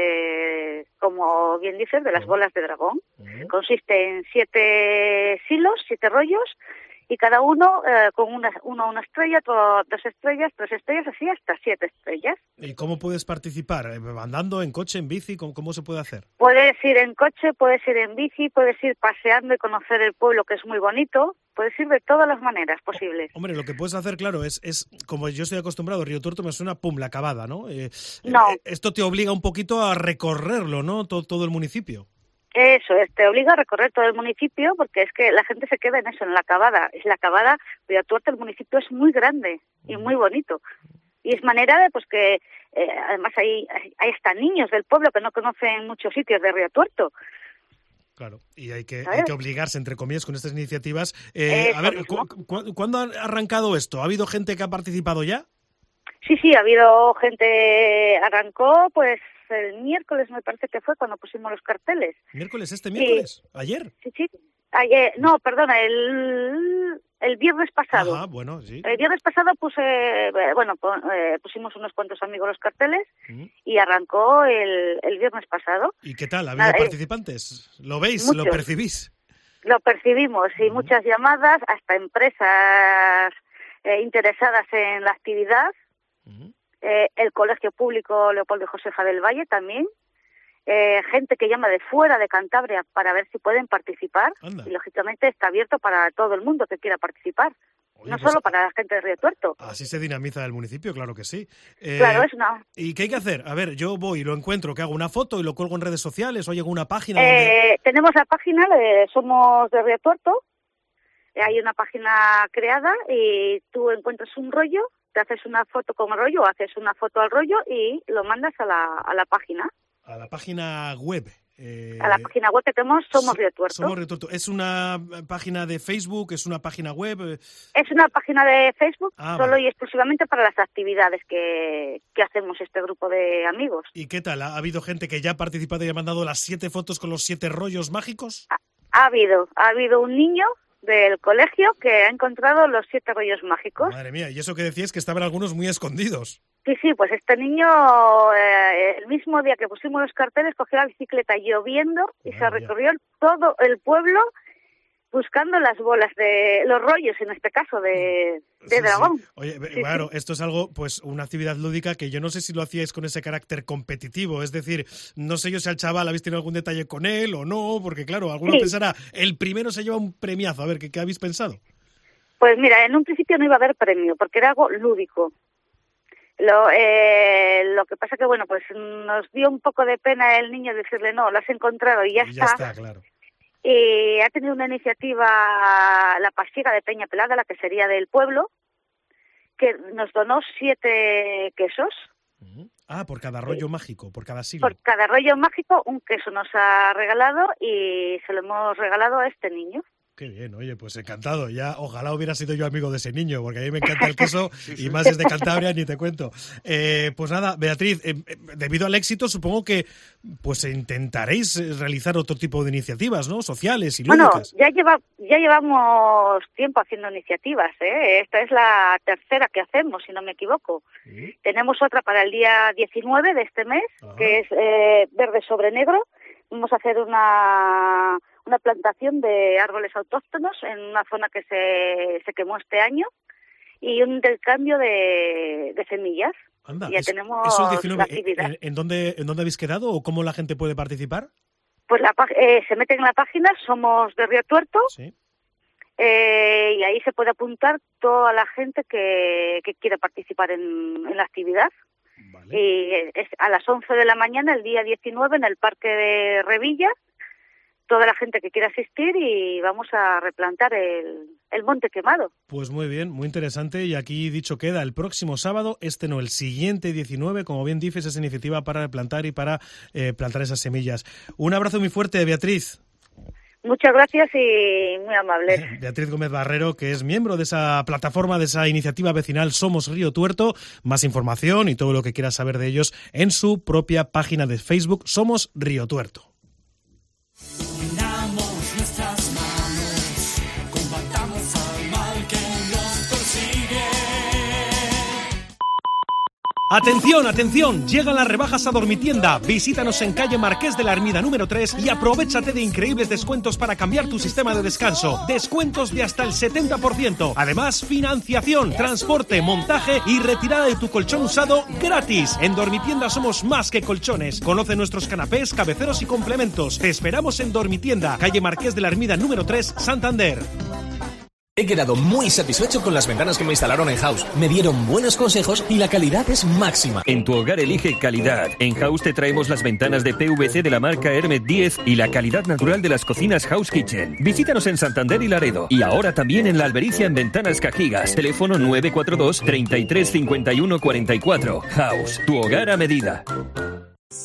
de, como bien dices, de las bolas de dragón. Uh-huh. Consiste en siete hilos, siete rollos, y cada uno eh, con una, uno una estrella, otro dos estrellas, tres estrellas, así hasta siete estrellas. ¿Y cómo puedes participar? ¿Andando, en coche, en bici? ¿Cómo, cómo se puede hacer? Puedes ir en coche, puedes ir en bici, puedes ir paseando y conocer el pueblo, que es muy bonito. Puedes ir de todas las maneras posibles. Hombre, lo que puedes hacer, claro, es, es como yo estoy acostumbrado, Río Tuerto me suena, pum, la acabada, ¿no? Eh, no. Eh, esto te obliga un poquito a recorrerlo, ¿no? Todo, todo el municipio. Eso es, te obliga a recorrer todo el municipio porque es que la gente se queda en eso, en la acabada. Es la acabada, Río Tuerto, el municipio es muy grande y muy bonito. Y es manera de, pues que, eh, además hay, hay hasta niños del pueblo que no conocen muchos sitios de Río Tuerto. Claro, y hay que, hay que obligarse, entre comillas, con estas iniciativas. Eh, a ver, ¿cu- cu- ¿cuándo ha arrancado esto? ¿Ha habido gente que ha participado ya? Sí, sí, ha habido gente, arrancó pues el miércoles me parece que fue cuando pusimos los carteles. ¿Miércoles este miércoles? Y, ¿Ayer? Sí, sí. Ayer, no, perdona, el, el viernes pasado. Ajá, bueno, sí. El viernes pasado puse, bueno, pusimos unos cuantos amigos los carteles ¿Mm? y arrancó el, el viernes pasado. ¿Y qué tal? ¿Había Nada, participantes? ¿Lo veis? Muchos. ¿Lo percibís? Lo percibimos, y uh-huh. muchas llamadas, hasta empresas eh, interesadas en la actividad. Uh-huh. Eh, el Colegio Público Leopoldo Josefa del Valle también. Eh, gente que llama de fuera de Cantabria para ver si pueden participar. Anda. Y lógicamente está abierto para todo el mundo que quiera participar. Oye, no pues, solo para la gente de Río Tuerto. Así se dinamiza el municipio, claro que sí. Eh, claro, es una... ¿Y qué hay que hacer? A ver, yo voy y lo encuentro, que hago una foto y lo cuelgo en redes sociales o llego a una página. Eh, donde... Tenemos la página, eh, somos de Río Tuerto. Eh, hay una página creada y tú encuentras un rollo, te haces una foto con el rollo, haces una foto al rollo y lo mandas a la, a la página. A la página web. Eh, a la página web que tenemos, Somos Río Tuerto. Somos Río Tuerto. ¿Es una página de Facebook? ¿Es una página web? Es una página de Facebook, ah, solo vale. y exclusivamente para las actividades que, que hacemos este grupo de amigos. ¿Y qué tal? ¿Ha habido gente que ya ha participado y ha mandado las siete fotos con los siete rollos mágicos? Ha, ha habido. Ha habido un niño del colegio que ha encontrado los siete rollos mágicos. Madre mía, y eso que decías que estaban algunos muy escondidos. Sí, sí, pues este niño, eh, el mismo día que pusimos los carteles, cogió la bicicleta lloviendo y Madre se recorrió mía. todo el pueblo buscando las bolas de los rollos, en este caso, de, de sí, dragón. Sí. Oye, sí, claro, sí. esto es algo, pues, una actividad lúdica que yo no sé si lo hacíais con ese carácter competitivo, es decir, no sé yo si al chaval habéis tenido algún detalle con él o no, porque claro, alguno sí. pensará, el primero se lleva un premiazo, a ver, ¿qué, qué habéis pensado? Pues mira, en un principio no iba a haber premio, porque era algo lúdico. Lo, eh, lo que pasa que, bueno, pues nos dio un poco de pena el niño decirle, no, lo has encontrado y ya y está. Ya está, claro. Y ha tenido una iniciativa, la Pasiega de Peña Pelada, la que sería del pueblo, que nos donó siete quesos. Uh-huh. Ah, por cada rollo sí. mágico, por cada siglo. Por cada rollo mágico, un queso nos ha regalado y se lo hemos regalado a este niño. Qué bien, oye, pues encantado. Ya, ojalá hubiera sido yo amigo de ese niño, porque a mí me encanta el queso sí, sí. y más es de Cantabria, ni te cuento. Eh, pues nada, Beatriz, eh, debido al éxito, supongo que pues intentaréis realizar otro tipo de iniciativas, ¿no? Sociales y lúdicas. Bueno, ya, lleva, ya llevamos tiempo haciendo iniciativas, ¿eh? Esta es la tercera que hacemos, si no me equivoco. ¿Sí? Tenemos otra para el día diecinueve de este mes, Ajá. que es eh, verde sobre negro. Vamos a hacer una... una plantación de árboles autóctonos en una zona que se, se quemó este año y un intercambio de, de semillas. Anda, ya eso, tenemos eso el diecinueve, la actividad. ¿En, en, dónde, ¿En dónde habéis quedado o cómo la gente puede participar? Pues la, eh, se mete en la página, somos de Río Tuerto, sí. eh, y ahí se puede apuntar toda la gente que, que quiera participar en, en la actividad. Vale. Y es a las once de la mañana, el día diecinueve, en el Parque de Revilla, toda la gente que quiera asistir y vamos a replantar el, el monte quemado. Pues muy bien, muy interesante y aquí dicho queda, el próximo sábado, este no, el siguiente diecinueve, como bien dices, esa iniciativa para replantar y para eh, plantar esas semillas. Un abrazo muy fuerte, Beatriz. Muchas gracias y muy amable. Beatriz Gómez Barrero, que es miembro de esa plataforma, de esa iniciativa vecinal Somos Río Tuerto. Más información y todo lo que quieras saber de ellos en su propia página de Facebook, Somos Río Tuerto. Unamos nuestras manos, combatamos al mal que nos persigue. Atención, atención, llegan las rebajas a Dormitienda. Visítanos en calle Marqués de la Ermida número tres y aprovéchate de increíbles descuentos para cambiar tu sistema de descanso. Descuentos de hasta el setenta por ciento. Además, financiación, transporte, montaje y retirada de tu colchón usado gratis. En Dormitienda somos más que colchones. Conoce nuestros canapés, cabeceros y complementos. Te esperamos en Dormitienda, calle Marqués de la Ermida número tres, Santander. He quedado muy satisfecho con las ventanas que me instalaron en House. Me dieron buenos consejos y la calidad es máxima. En tu hogar elige calidad. En House te traemos las ventanas de P V C de la marca Hermet diez y la calidad natural de las cocinas House Kitchen. Visítanos en Santander y Laredo. Y ahora también en La Albericia en Ventanas Cajigas. Teléfono nueve cuatro dos, treinta y tres, cincuenta y uno, cuarenta y cuatro. House, tu hogar a medida.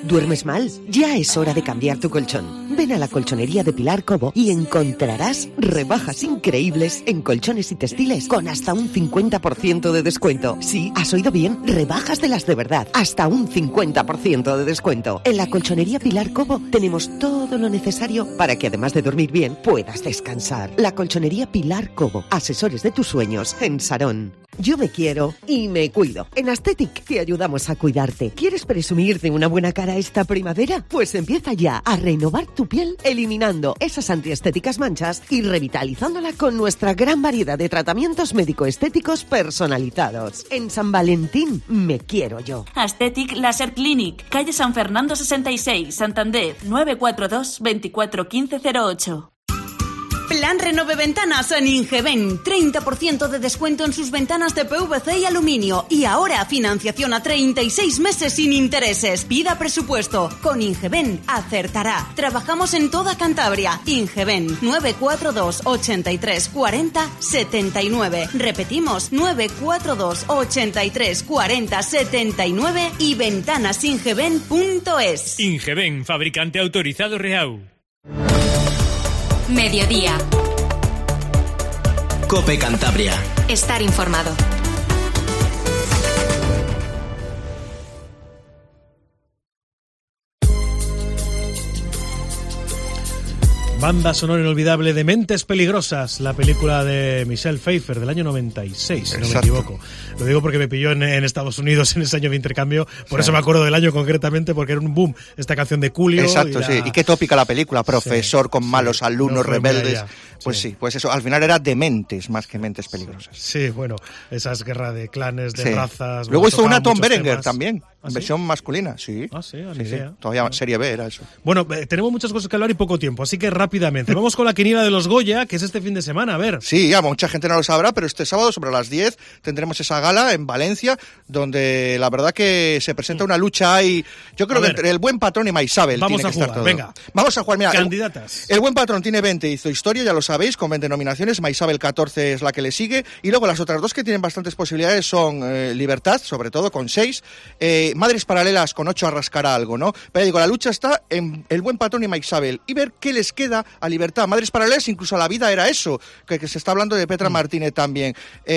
¿Duermes mal? Ya es hora de cambiar tu colchón. Ven a la colchonería de Pilar Cobo y encontrarás rebajas increíbles en colchones y textiles con hasta un cincuenta por ciento de descuento. Sí, has oído bien, rebajas de las de verdad, hasta un cincuenta por ciento de descuento. En la colchonería Pilar Cobo tenemos todo lo necesario para que además de dormir bien, puedas descansar. La colchonería Pilar Cobo, asesores de tus sueños en Sarón. Yo me quiero y me cuido. En Aesthetic te ayudamos a cuidarte. ¿Quieres presumir de una buena cara esta primavera? Pues empieza ya a renovar tu piel eliminando esas antiestéticas manchas y revitalizándola con nuestra gran variedad de tratamientos médico-estéticos personalizados. En San Valentín me quiero yo. Aesthetic Laser Clinic, calle San Fernando sesenta y seis, Santander, nueve cuatro dos, veinticuatro quince cero ocho. Plan Renove Ventanas en Ingeven. treinta por ciento de descuento en sus ventanas de P V C y aluminio. Y ahora financiación a treinta y seis meses sin intereses. Pida presupuesto. Con Ingeven acertará. Trabajamos en toda Cantabria. Ingeven nueve cuatro dos, ochenta y tres, cuarenta, setenta y nueve. Repetimos, nueve cuatro dos, ochenta y tres, cuarenta, setenta y nueve y ventanasingeven punto es. Ingeven, fabricante autorizado Reau. Mediodía. COPE Cantabria. Estar informado. Banda sonora inolvidable de Mentes Peligrosas, la película de Michelle Pfeiffer del año noventa y seis, si no me equivoco. Lo digo porque me pilló en, en Estados Unidos en ese año de intercambio, por sí. Eso me acuerdo del año concretamente, porque era un boom esta canción de Coolio. Exacto, y la... sí. Y qué tópica la película, profesor sí, con malos sí, alumnos rebeldes. Pues sí. sí, pues eso, al final era Dementes más que Mentes Peligrosas. Sí, bueno, esas guerras de clanes, de sí. razas... Luego hizo una Tom Berenger temas. También, ¿Ah, versión sí? masculina, sí. Ah, sí, sí, idea. sí. Todavía serie B era eso. Bueno, eh, tenemos muchas cosas que hablar y poco tiempo, así que rápidamente. Vamos con la quiniela de los Goya, que es este fin de semana, a ver. Sí, ya, mucha gente no lo sabrá, pero este sábado sobre las diez tendremos esa gala en Valencia, donde la verdad que se presenta una lucha ahí, yo creo a que ver. entre el Buen Patrón y Maisabel. Vamos tiene a que jugar, estar todo. venga. Vamos a jugar, mira. Candidatas. El, el Buen Patrón tiene veinte, hizo historia, ya lo sabéis, con veinte nominaciones, Maisabel catorce es la que le sigue, y luego las otras dos que tienen bastantes posibilidades son eh, Libertad, sobre todo, con seis, eh, Madres Paralelas con ocho, arrascará algo, ¿no? Pero digo, la lucha está en El Buen Patrón y Maisabel, y ver qué les queda a Libertad. Madres Paralelas, incluso a La Vida era eso, que, que se está hablando de Petra mm. Martínez también.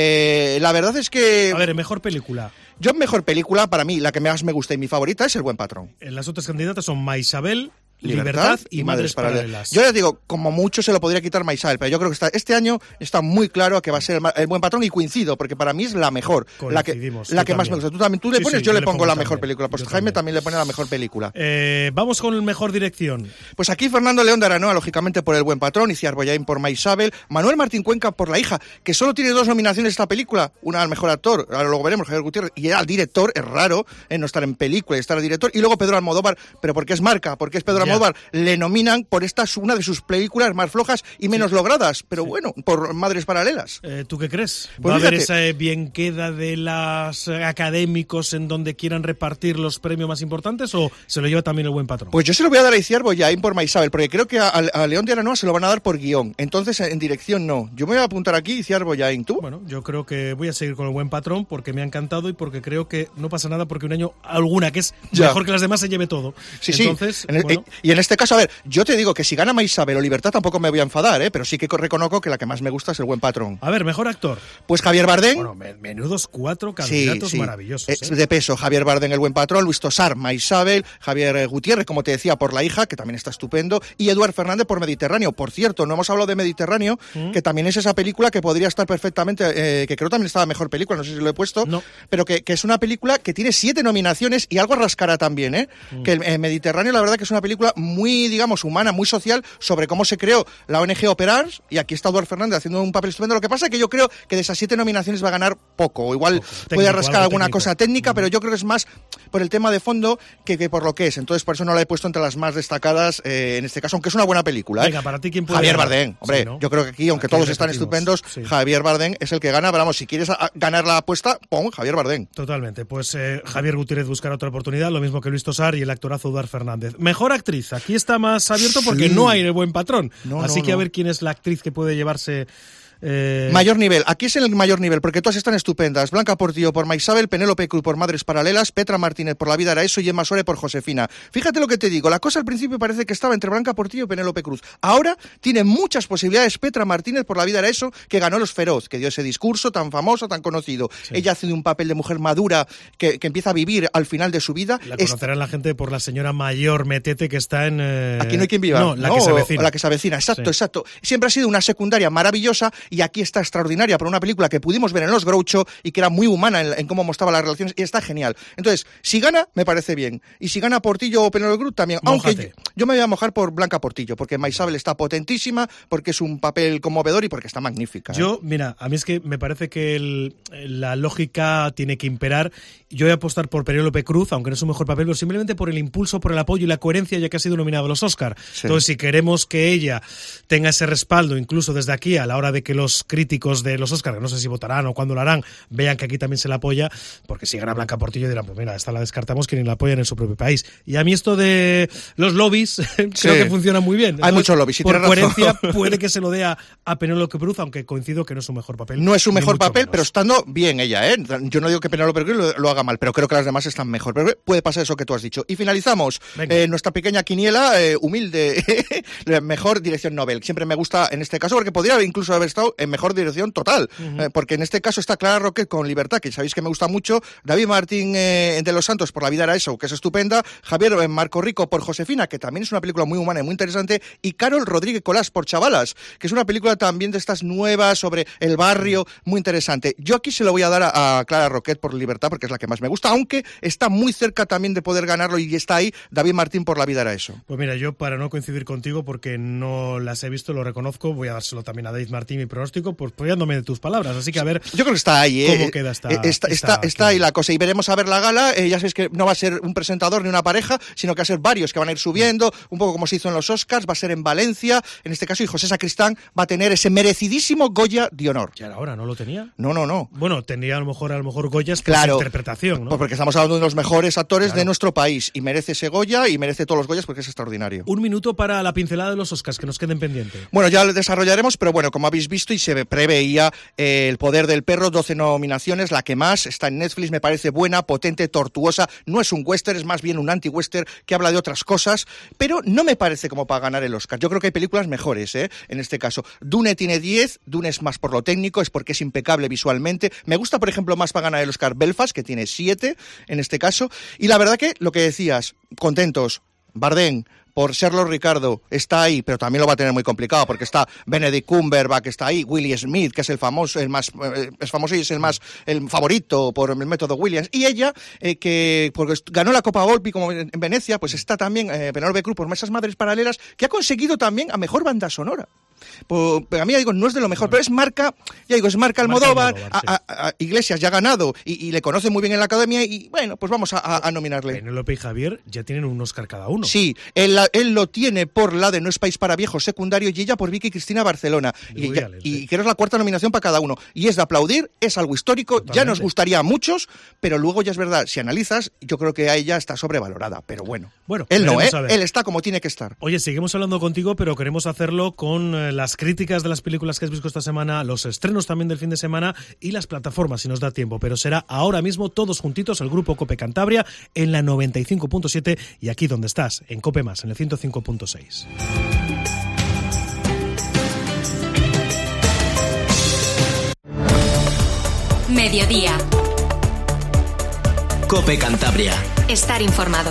Eh, la verdad es que... A ver, mejor película. Yo, mejor película, para mí, la que más me gusta y mi favorita es El Buen Patrón. En las otras candidatas son Maisabel, Libertad, Libertad y, y Madres, Madres Paralelas. Paralelas. Yo ya digo, como mucho se lo podría quitar Maisabel, pero yo creo que está, este año está muy claro que va a ser el, el Buen Patrón, y coincido, porque para mí es la mejor, la que, la que más me gusta. Tú también, tú le sí, pones, sí, yo, yo le pongo, pongo la mejor película, pues yo Jaime también. también le pone la mejor película. Eh, vamos con el mejor dirección. Pues aquí Fernando León de Aranoa, lógicamente por El Buen Patrón, Iciar Bollaín por Maisabel, Manuel Martín Cuenca por La Hija, que solo tiene dos nominaciones esta película, una al mejor actor, ahora luego veremos, Javier Gutiérrez, y al director, es raro eh, no estar en película y estar al director, y luego Pedro Almodóvar, pero porque es marca, porque es Pedro yeah. Almodóvar, le nominan por esta una de sus películas más flojas y menos sí. logradas, pero sí. bueno, por Madres Paralelas. Eh, ¿Tú qué crees? Pues ¿Va a fíjate, haber esa eh, bien queda de los eh, académicos en donde quieran repartir los premios más importantes, o se lo lleva también El Buen Patrón? Pues yo se lo voy a dar a Iciar Bollaín por Maisabel, porque creo que a, a León de Aranoa se lo van a dar por guión, entonces en dirección no. Yo me voy a apuntar aquí Iciar Bollaín, ¿tú? Bueno, yo creo que voy a seguir con El Buen Patrón porque me ha encantado y porque creo que no pasa nada porque un año alguna que es ya. mejor que las demás se lleve todo. Sí, entonces, sí. En el, bueno. Y en este caso, a ver, yo te digo que si gana Maisabel o Libertad tampoco me voy a enfadar, ¿eh? Pero sí que reconozco que la que más me gusta es El Buen Patrón. A ver, mejor actor. Pues Javier Bardem. Bueno, menudos cuatro candidatos sí, sí. maravillosos. ¿eh? De peso, Javier Bardem, El Buen Patrón, Luis Tosar, Maisabel, Javier Gutiérrez, como te decía, por La Hija, que también está estupendo, y Eduard Fernández por Mediterráneo. Por cierto, no hemos hablado de Mediterráneo, ¿Mm? que también es esa película que podría estar perfectamente, eh, que creo también estaba mejor película, no sé si lo he puesto, no. pero que, que es una película que tiene siete nominaciones y algo rascará también, ¿eh? Mm. Que el eh, Mediterráneo, la verdad que es una película muy, digamos, humana, muy social, sobre cómo se creó la O N G Operar, y aquí está Eduard Fernández haciendo un papel estupendo. Lo que pasa es que yo creo que de esas siete nominaciones va a ganar poco, o igual poco. puede técnico, rascar alguna técnico. cosa técnica, mm. pero yo creo que es más por el tema de fondo que, que por lo que es. Entonces, por eso no la he puesto entre las más destacadas eh, en este caso, aunque es una buena película. Venga, ¿eh? para ti, ¿quién puede Javier ganar? Bardem, hombre, sí, ¿no? yo creo que aquí, aunque aquí todos están estupendos, sí. Javier Bardem es el que gana. Pero vamos, si quieres a, ganar la apuesta, pon Javier Bardem. Totalmente, pues eh, Javier Gutiérrez buscará otra oportunidad, lo mismo que Luis Tosar y el actorazo Eduard Fernández. Mejor actriz, aquí está más abierto porque sí. no hay El Buen Patrón. No, Así no, que a ver quién es la actriz que puede llevarse Eh... Mayor nivel, aquí es el mayor nivel, porque todas están estupendas. Blanca Portillo por Maisabel, Penélope Cruz por Madres Paralelas, Petra Martínez por La vida era eso y Emma Suárez por Josefina. Fíjate lo que te digo, la cosa al principio parece que estaba entre Blanca Portillo y Penélope Cruz. Ahora tiene muchas posibilidades Petra Martínez por La vida era eso, que ganó Los Feroz, que dio ese discurso tan famoso, tan conocido. Sí. Ella hace de un papel de mujer madura que, que empieza a vivir al final de su vida. La conocerá es... la gente por la señora mayor Metete que está en... Eh... Aquí no hay quien viva. No, la no, que se avecina. La que se avecina, exacto, sí. exacto. Siempre ha sido una secundaria maravillosa y aquí está extraordinaria por una película que pudimos ver en Los Groucho y que era muy humana en, en cómo mostraba las relaciones y está genial. Entonces, si gana, me parece bien. Y si gana Portillo o Penélope Cruz, también. Mójate. Aunque yo, yo me voy a mojar por Blanca Portillo, porque Maisabel está potentísima, porque es un papel conmovedor y porque está magnífica. ¿eh? Yo, mira, a mí es que me parece que el, la lógica tiene que imperar. Yo voy a apostar por Penélope Cruz, aunque no es su mejor papel, pero simplemente por el impulso, por el apoyo y la coherencia, ya que ha sido nominado a los Oscar. Sí. Entonces, si queremos que ella tenga ese respaldo, incluso desde aquí, a la hora de que los críticos de los Oscar, que no sé si votarán o cuándo lo harán, vean que aquí también se la apoya, porque si gana Blanca Portillo dirán, pues mira, esta la descartamos, que ni la apoyan en su propio país. Y a mí esto de los lobbies creo sí. que funciona muy bien. Entonces, hay muchos lobbies, si por coherencia razón. puede que se lo dé a, a Penélope Cruz, aunque coincido que no es su mejor papel. No es su mejor papel, menos. pero estando bien ella, ¿eh? Yo no digo que Penélope Cruz lo, lo haga mal, pero creo que las demás están mejor. Pero puede pasar eso que tú has dicho. Y finalizamos eh, nuestra pequeña quiniela, eh, humilde, mejor dirección Nobel. Siempre me gusta en este caso, porque podría incluso haber estado en mejor dirección total, uh-huh. eh, porque en este caso está Clara Roquet con Libertad, que sabéis que me gusta mucho, David Martín eh, de los Santos por La vida era eso, que es estupenda, Javier eh, Marco Rico por Josefina, que también es una película muy humana y muy interesante, y Carol Rodríguez Colás por Chavalas, que es una película también de estas nuevas sobre el barrio, muy interesante. Yo aquí se lo voy a dar a, a Clara Roquet por Libertad, porque es la que más me gusta, aunque está muy cerca también de poder ganarlo y está ahí David Martín por La vida era eso. Pues mira, yo para no coincidir contigo, porque no las he visto, lo reconozco, voy a dárselo también a David Martín, mi pronóstico, pues apoyándome de tus palabras, así que a ver... Yo creo que está ahí, ¿eh? ¿Cómo queda esta, está, esta, está, está ahí la cosa, y veremos a ver la gala, eh, ya sabéis que no va a ser un presentador ni una pareja, sino que va a ser varios que van a ir subiendo, un poco como se hizo en los Oscars, va a ser en Valencia, en este caso, y José Sacristán va a tener ese merecidísimo Goya de honor. ¿Ya ahora no lo tenía? No, no, no. Bueno, tendría a lo mejor, a lo mejor Goyas por claro, su interpretación, ¿no? Pues porque estamos hablando de los mejores actores claro. de nuestro país, y merece ese Goya, y merece todos los Goyas porque es extraordinario. Un minuto para la pincelada de los Oscars, que nos queden pendientes. Bueno, ya lo desarrollaremos, pero bueno, como habéis visto y se preveía, eh, El poder del perro, doce nominaciones, la que más, está en Netflix, me parece buena, potente, tortuosa, no es un western, es más bien un anti-western que habla de otras cosas, pero no me parece como para ganar el Oscar. Yo creo que hay películas mejores, ¿eh? En este caso. Dune tiene diez, Dune es más por lo técnico, es porque es impecable visualmente. Me gusta, por ejemplo, más para ganar el Oscar Belfast, que tiene siete, en este caso. Y la verdad que, lo que decías, contentos, Bardem, por Sherlock Ricardo, está ahí, pero también lo va a tener muy complicado, porque está Benedict Cumberbatch, que está ahí, Willie Smith, que es el famoso, el más, eh, es famoso y es el más, el favorito por el método Williams, y ella, eh, que porque ganó la Copa Volpi como en Venecia, pues está también eh, Penélope Cruz por Esas Madres Paralelas, que ha conseguido también a mejor banda sonora. Pues, a mí, ya digo, no es de lo mejor, pero es marca, ya digo, es marca Almodóvar, marca Almodóvar sí. a, a, a Iglesias ya ha ganado y, y le conoce muy bien en la academia y bueno, pues vamos a, a, a nominarle. Penélope y Javier ya tienen un Oscar cada uno. Sí, él, él lo tiene por la de No es país para viejos secundario y ella por Vicky Cristina Barcelona. Y, ya, y creo que es la cuarta nominación para cada uno. Y es de aplaudir, es algo histórico, totalmente. Ya nos gustaría a muchos, pero luego ya es verdad, si analizas, yo creo que a ella está sobrevalorada, pero bueno. Bueno, él no, ¿eh? Él está como tiene que estar. Oye, seguimos hablando contigo, pero queremos hacerlo con eh, las críticas de las películas que has visto esta semana, los estrenos también del fin de semana y las plataformas, si nos da tiempo, pero será ahora mismo todos juntitos el grupo Cope Cantabria en la noventa y cinco punto siete y aquí donde estás, en Cope Más, en el ciento cinco punto seis. Mediodía. Cope Cantabria. Estar informado.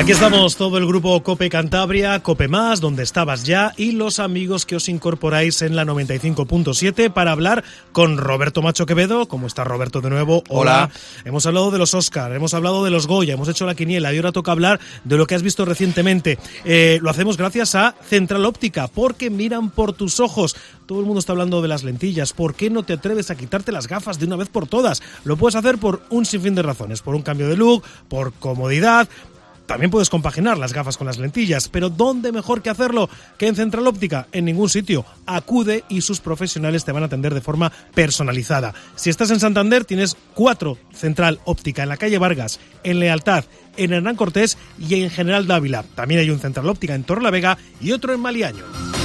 Aquí estamos todo el grupo Cope Cantabria, Cope Más, donde estabas ya, y los amigos que os incorporáis en la noventa y cinco punto siete para hablar con Roberto Macho Quevedo. ¿Cómo está Roberto de nuevo? Hola. Hola. Hemos hablado de los Oscar, hemos hablado de los Goya, hemos hecho la quiniela y ahora toca hablar de lo que has visto recientemente. Eh, lo hacemos gracias a Central Óptica, porque miran por tus ojos. Todo el mundo está hablando de las lentillas. ¿Por qué no te atreves a quitarte las gafas de una vez por todas? Lo puedes hacer por un sinfín de razones, por un cambio de look, por comodidad. También puedes compaginar las gafas con las lentillas, pero ¿dónde mejor que hacerlo que en Central Óptica? En ningún sitio. Acude y sus profesionales te van a atender de forma personalizada. Si estás en Santander, tienes cuatro Central Óptica en la calle Vargas, en Lealtad, en Hernán Cortés y en General Dávila. También hay un Central Óptica en Torrelavega y otro en Maliaño.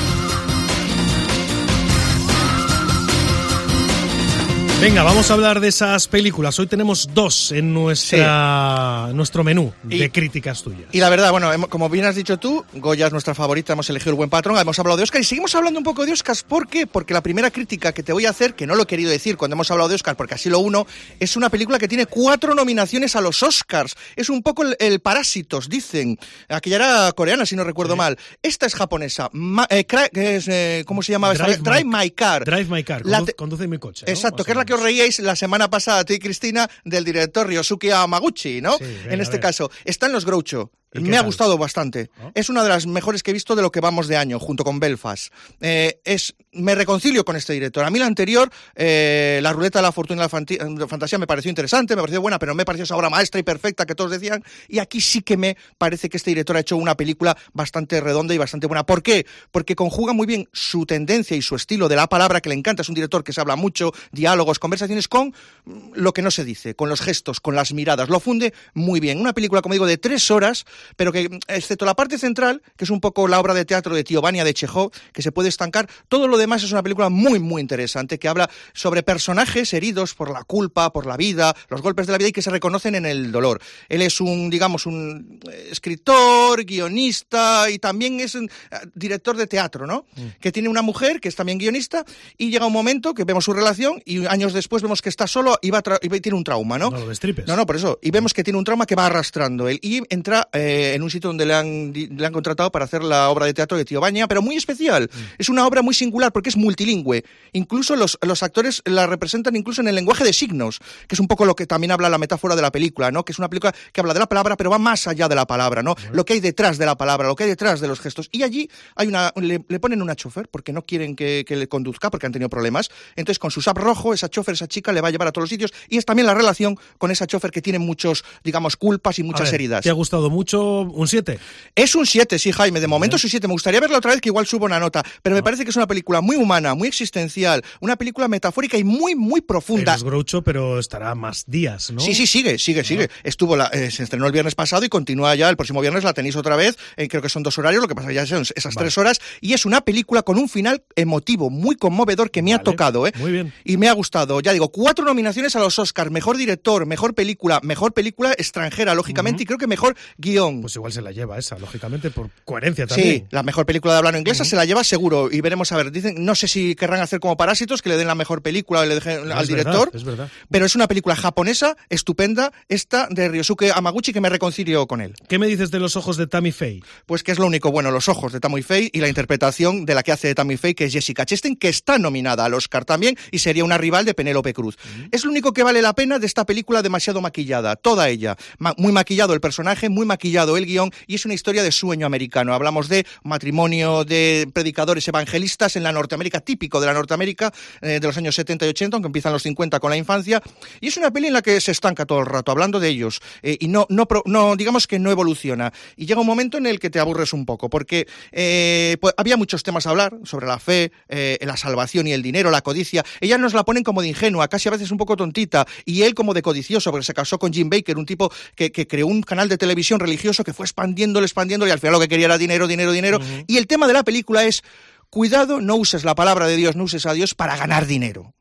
Venga, vamos a hablar de esas películas. Hoy tenemos dos en nuestra sí. nuestro menú de y, críticas tuyas. Y la verdad, bueno, como bien has dicho tú, Goya es nuestra favorita, hemos elegido El Buen Patrón, hemos hablado de Oscar y seguimos hablando un poco de Oscars. ¿Por qué? Porque la primera crítica que te voy a hacer, que no lo he querido decir cuando hemos hablado de Oscar, porque así lo uno, es una película que tiene cuatro nominaciones a los Oscars. Es un poco el, el Parásitos, dicen. Aquella era coreana, si no recuerdo sí. mal. Esta es japonesa. Ma, eh, cra, es, eh, ¿Cómo se llamaba? Drive, Drive My, my Car. Drive My Car, condu te... conduce mi coche, ¿no? Exacto, que es la que os reíais la semana pasada, tú y Cristina, del director Ryosuke Hamaguchi, ¿no? Sí, venga, en este caso. Está en Los Groucho. Me ha gustado bastante. ¿Oh? Es una de las mejores que he visto de lo que vamos de año, junto con Belfast. Eh, es, me reconcilio con este director. A mí la anterior, eh, La Ruleta de la Fortuna y la Fantasía, me pareció interesante, me pareció buena, pero me pareció esa obra maestra y perfecta que todos decían. Y aquí sí que me parece que este director ha hecho una película bastante redonda y bastante buena. ¿Por qué? Porque conjuga muy bien su tendencia y su estilo de la palabra, que le encanta. Es un director que se habla mucho, diálogos, conversaciones, con lo que no se dice, con los gestos, con las miradas. Lo funde muy bien. Una película, como digo, de tres horas, pero que, excepto la parte central, que es un poco la obra de teatro de Tío Vania de Chejov, que se puede estancar, todo lo demás es una película muy, muy interesante, que habla sobre personajes heridos por la culpa, por la vida, los golpes de la vida, y que se reconocen en el dolor. Él es un, digamos, un escritor, guionista, y también es un director de teatro, ¿no? Mm. Que tiene una mujer, que es también guionista, y llega un momento que vemos su relación, y años después vemos que está solo y, va y tiene un trauma, ¿no? No lo destripes. No, no, por eso. Y vemos que tiene un trauma que va arrastrando él, y entra eh, en un sitio donde le han, le han contratado para hacer la obra de teatro de Tío Baña, pero muy especial. Mm. Es una obra muy singular porque es multilingüe. Incluso los, los actores la representan incluso en el lenguaje de signos, que es un poco lo que también habla la metáfora de la película, ¿no? Que es una película que habla de la palabra, pero va más allá de la palabra, ¿no? Mm. Lo que hay detrás de la palabra, lo que hay detrás de los gestos. Y allí hay una, le, le ponen una chofer porque no quieren que, que le conduzca, porque han tenido problemas. Entonces, con su sap rojo, esa chofer, esa chica, le va a llevar a todos los sitios. Y es también la relación con esa chofer que tiene muchos, digamos, culpas y muchas ver, heridas. ¿Te ha gustado mucho? ¿Un siete? Es un siete, sí, Jaime. De momento es un siete. Me gustaría verla otra vez, que igual subo una nota. Pero me parece que es una película muy humana, muy existencial, una película metafórica y muy, muy profunda. Es Groucho, pero estará más días, ¿no? Sí, sí, sigue, sigue, sigue. Ah. Estuvo la, eh, se estrenó el viernes pasado y continúa ya el próximo viernes, la tenéis otra vez. Eh, creo que son dos horarios, lo que pasa que ya son esas vale. tres horas. Y es una película con un final emotivo, muy conmovedor, que me vale. ha tocado, ¿eh? Muy bien. Y me ha gustado. Ya digo, cuatro nominaciones a los Oscars. Mejor director, mejor película, mejor película extranjera, lógicamente, uh-huh. y creo que mejor guión. Pues igual se la lleva esa, lógicamente, por coherencia también. Sí, la mejor película de habla no inglesa uh-huh. se la lleva seguro. Y veremos, a ver, dicen, no sé si querrán hacer como Parásitos, que le den la mejor película y le dejen es al director. Verdad, es verdad. Pero es una película japonesa, estupenda, esta de Ryosuke Hamaguchi, que me reconcilio con él. ¿Qué me dices de los ojos de Tammy Faye? Pues que es lo único bueno, los ojos de Tammy Faye y la interpretación de la que hace de Tammy Faye, que es Jessica Chastain, que está nominada al Oscar también y sería una rival de Penélope Cruz. Uh-huh. Es lo único que vale la pena de esta película, demasiado maquillada, toda ella. Ma- muy maquillado el personaje, muy maquillado el guión, y es una historia de sueño americano. Hablamos de matrimonio de predicadores evangelistas en la Norteamérica, típico de la Norteamérica eh, de los años setenta y ochenta, aunque empiezan los cincuenta con la infancia, y es una peli en la que se estanca todo el rato hablando de ellos eh, y no, no, no, digamos que no evoluciona, y llega un momento en el que te aburres un poco, porque eh, pues, había muchos temas a hablar sobre la fe, eh, la salvación y el dinero, la codicia. Ella nos la ponen como de ingenua, casi a veces un poco tontita, y él como de codicioso, porque se casó con Jim Baker, un tipo que, que creó un canal de televisión religioso que fue expandiéndolo, expandiéndolo, y al final lo que quería era dinero, dinero, dinero, uh-huh. y el tema de la película es: cuidado, no uses la palabra de Dios, no uses a Dios para ganar dinero.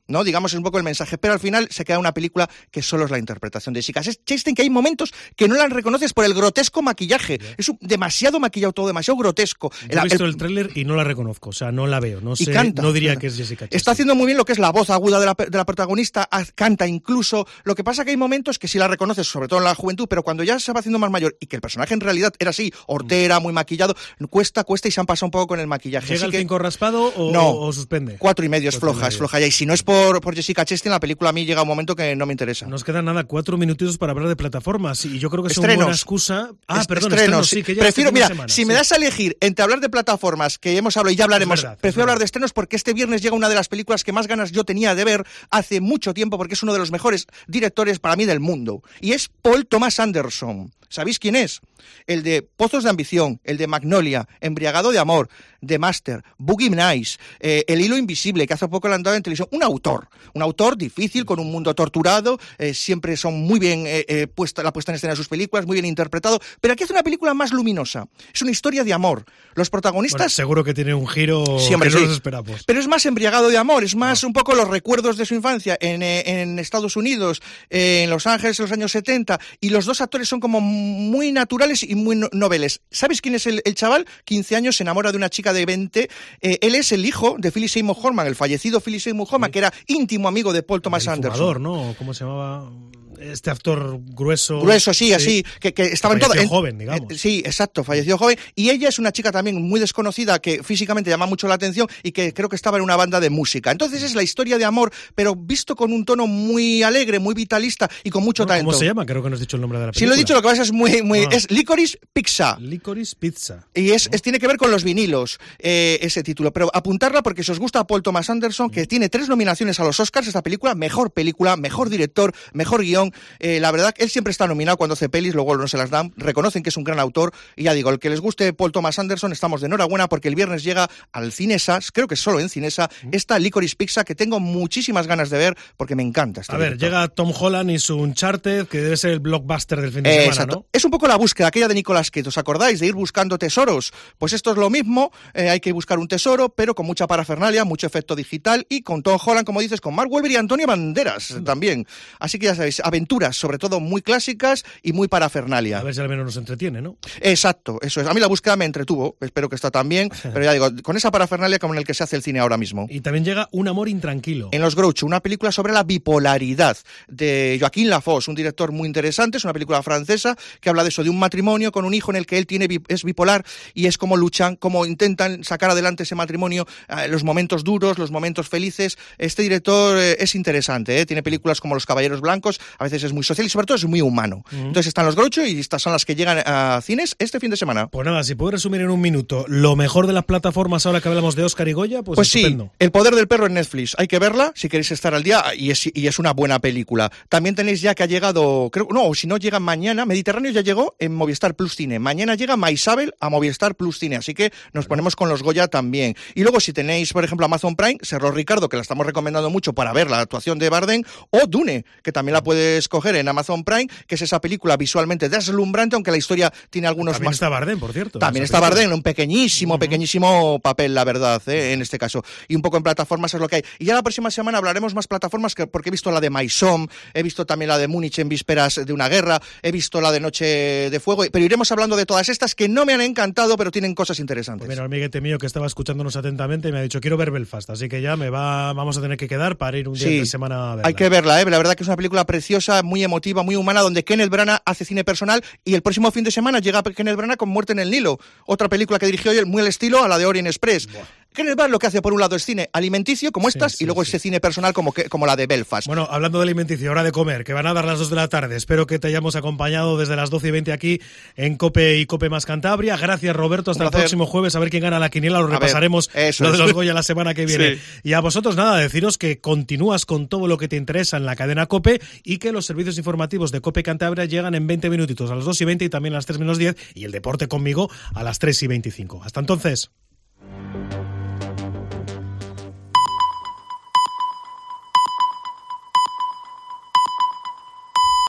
¿no? Digamos, es un poco el mensaje, pero al final se queda una película que solo es la interpretación de Jessica Chastain, que hay momentos que no la reconoces por el grotesco maquillaje. Yeah. Es un, demasiado maquillado todo, demasiado grotesco. Yo he visto el, el tráiler y no la reconozco, o sea, no la veo, no sé, canta, no diría que es Jessica Chastain. Está haciendo muy bien lo que es la voz aguda de la, de la protagonista, canta incluso. Lo que pasa que hay momentos que sí la reconoces, sobre todo en la juventud, pero cuando ya se va haciendo más mayor y que el personaje en realidad era así, hortera, muy maquillado, cuesta, cuesta y se han pasado un poco con el maquillaje. ¿Llega así el cinco raspado o, no, o suspende? Cuatro y medio, es floja, es floja ya. Y si no es por, por Jessica Chastain, la película a mí llega un momento que no me interesa. Nos quedan nada, cuatro minutitos para hablar de plataformas y yo creo que es una buena excusa. Ah, Est perdón, estrenos, estrenos, sí, que ya prefiero, este mira, semana, si sí. me das a elegir entre hablar de plataformas, que hemos hablado y ya hablaremos, verdad, prefiero hablar de estrenos porque este viernes llega una de las películas que más ganas yo tenía de ver hace mucho tiempo, porque es uno de los mejores directores para mí del mundo, y es Paul Thomas Anderson. ¿Sabéis quién es? El de Pozos de Ambición, el de Magnolia, Embriagado de Amor, The Master, Boogie Nights, eh, El Hilo Invisible, que hace poco le han dado en televisión. Un autor, un autor difícil, con un mundo torturado, eh, siempre son muy bien eh, eh, puesta, la puesta en escena de sus películas, muy bien interpretado, pero aquí hace una película más luminosa. Es una historia de amor. Los protagonistas... Bueno, seguro que tiene un giro siempre, que no sí. nos esperamos. Pero es más embriagado de amor, es más no. un poco los recuerdos de su infancia en, eh, en Estados Unidos, eh, en Los Ángeles en los años setenta, y los dos actores son como muy naturales y muy no noveles. ¿Sabes quién es el, el chaval? quince años, se enamora de una chica de veinte. Eh, él es el hijo de Philip Seymour Hoffman, el fallecido Philip Seymour Hoffman, sí. que era íntimo amigo de Paul Thomas el Anderson. Fumador, ¿no? ¿Cómo se llamaba? Este actor grueso. Grueso, sí, sí. así, que, que estaba en todo. Falleció joven, digamos. Eh, sí, exacto, falleció joven. Y ella es una chica también muy desconocida, que físicamente llama mucho la atención y que creo que estaba en una banda de música. Entonces es la historia de amor, pero visto con un tono muy alegre, muy vitalista y con mucho bueno, talento. ¿Cómo se llama? Creo que no has dicho el nombre de la película. Sí, lo he dicho, lo que pasa es muy... muy ah. Es Licorice Pizza. Licorice Pizza. Y es, es, tiene que ver con los vinilos, eh, ese título. Pero apuntarla porque si os gusta Paul Thomas Anderson, que tiene tres nominaciones a los Oscars, esta película, mejor película, mejor director, mejor guión. Eh, la verdad, él siempre está nominado cuando hace pelis, luego no se las dan, reconocen que es un gran autor, y ya digo, el que les guste Paul Thomas Anderson, estamos de enhorabuena porque el viernes llega al Cinesa, creo que solo en Cinesa, esta Licorice Pizza, que tengo muchísimas ganas de ver porque me encanta. Este a ver, director. Llega Tom Holland y su Uncharted, que debe ser el blockbuster del fin de eh, semana, exacto. ¿no? Es un poco la búsqueda aquella de Nicolas Cage, ¿os acordáis? De ir buscando tesoros. Pues esto es lo mismo, eh, hay que buscar un tesoro, pero con mucha parafernalia, mucho efecto digital, y con Tom Holland, como dices, con Mark Wahlberg y Antonio Banderas mm. también. Así que ya sabéis, aventuras, sobre todo muy clásicas y muy parafernalia. A ver si al menos nos entretiene, ¿no? Exacto, eso es. A mí la búsqueda me entretuvo, espero que está también, pero ya digo, con esa parafernalia como en el que se hace el cine ahora mismo. Y también llega Un amor intranquilo. En Los Groucho, una película sobre la bipolaridad de Joaquín Lafosse, un director muy interesante, es una película francesa que habla de eso, de un matrimonio con un hijo en el que él tiene es bipolar y es como luchan, como intentan sacar adelante ese matrimonio, eh, los momentos duros, los momentos felices. Este director eh, es interesante, eh, tiene películas como Los Caballeros Blancos, a veces es muy social y sobre todo es muy humano. Uh-huh. Entonces están Los Groucho y estas son las que llegan a cines este fin de semana. Pues nada, si puedo resumir en un minuto lo mejor de las plataformas ahora que hablamos de Oscar y Goya, pues, pues estupendo. Sí, El poder del perro en Netflix, hay que verla si queréis estar al día y es, y es una buena película. También tenéis ya que ha llegado, creo, no, o si no llega mañana, Mediterráneo ya llegó en Movistar Plus Cine, mañana llega Maisabel a Movistar Plus Cine, así que nos ponemos con los Goya también. Y luego si tenéis, por ejemplo, Amazon Prime, Cerro Ricardo, que la estamos recomendando mucho para ver la actuación de Bardem, o Dune, que también la puedes coger en Amazon Prime, que es esa película visualmente deslumbrante, aunque la historia tiene algunos también más... También está Bardem, por cierto. También está Bardem, en un pequeñísimo, uh-huh. pequeñísimo papel, la verdad, ¿eh? En este caso. Y un poco en plataformas es lo que hay. Y ya la próxima semana hablaremos más plataformas, que, porque he visto la de Maisom, he visto también la de Múnich en vísperas de una guerra, he visto la de Noche de Fuego, pero iremos hablando de todas estas que no me han encantado, pero tienen cosas interesantes. Pues mira, el amiguete mío que estaba escuchándonos atentamente me ha dicho, quiero ver Belfast, así que ya me va, vamos a tener que quedar para ir un día sí, de semana a verla. Hay que verla, ¿eh? La verdad que es una película preciosa, muy emotiva, muy humana, donde Kenneth Branagh hace cine personal y el próximo fin de semana llega Kenneth Branagh con Muerte en el Nilo, otra película que dirigió él muy al estilo a la de Orient Express. Buah. Kenneth Branagh lo que hace por un lado es cine alimenticio como estas sí, sí, y luego sí. ese cine personal como, que, como la de Belfast. Bueno, hablando de alimenticio, hora de comer, que van a dar las dos de la tarde. Espero que te hayamos acompañado desde las doce y veinte aquí en COPE y COPE más Cantabria. Gracias, Roberto. Hasta el próximo jueves. A ver quién gana la quiniela. Lo a repasaremos ver, lo de los Goya la semana que viene. Sí. Y a vosotros nada, deciros que continúas con todo lo que te interesa en la cadena COPE y que los servicios informativos de COPE Cantabria llegan en veinte minutitos, a las dos y veinte y también a las tres menos diez, y el deporte conmigo a las tres y veinticinco. Hasta entonces.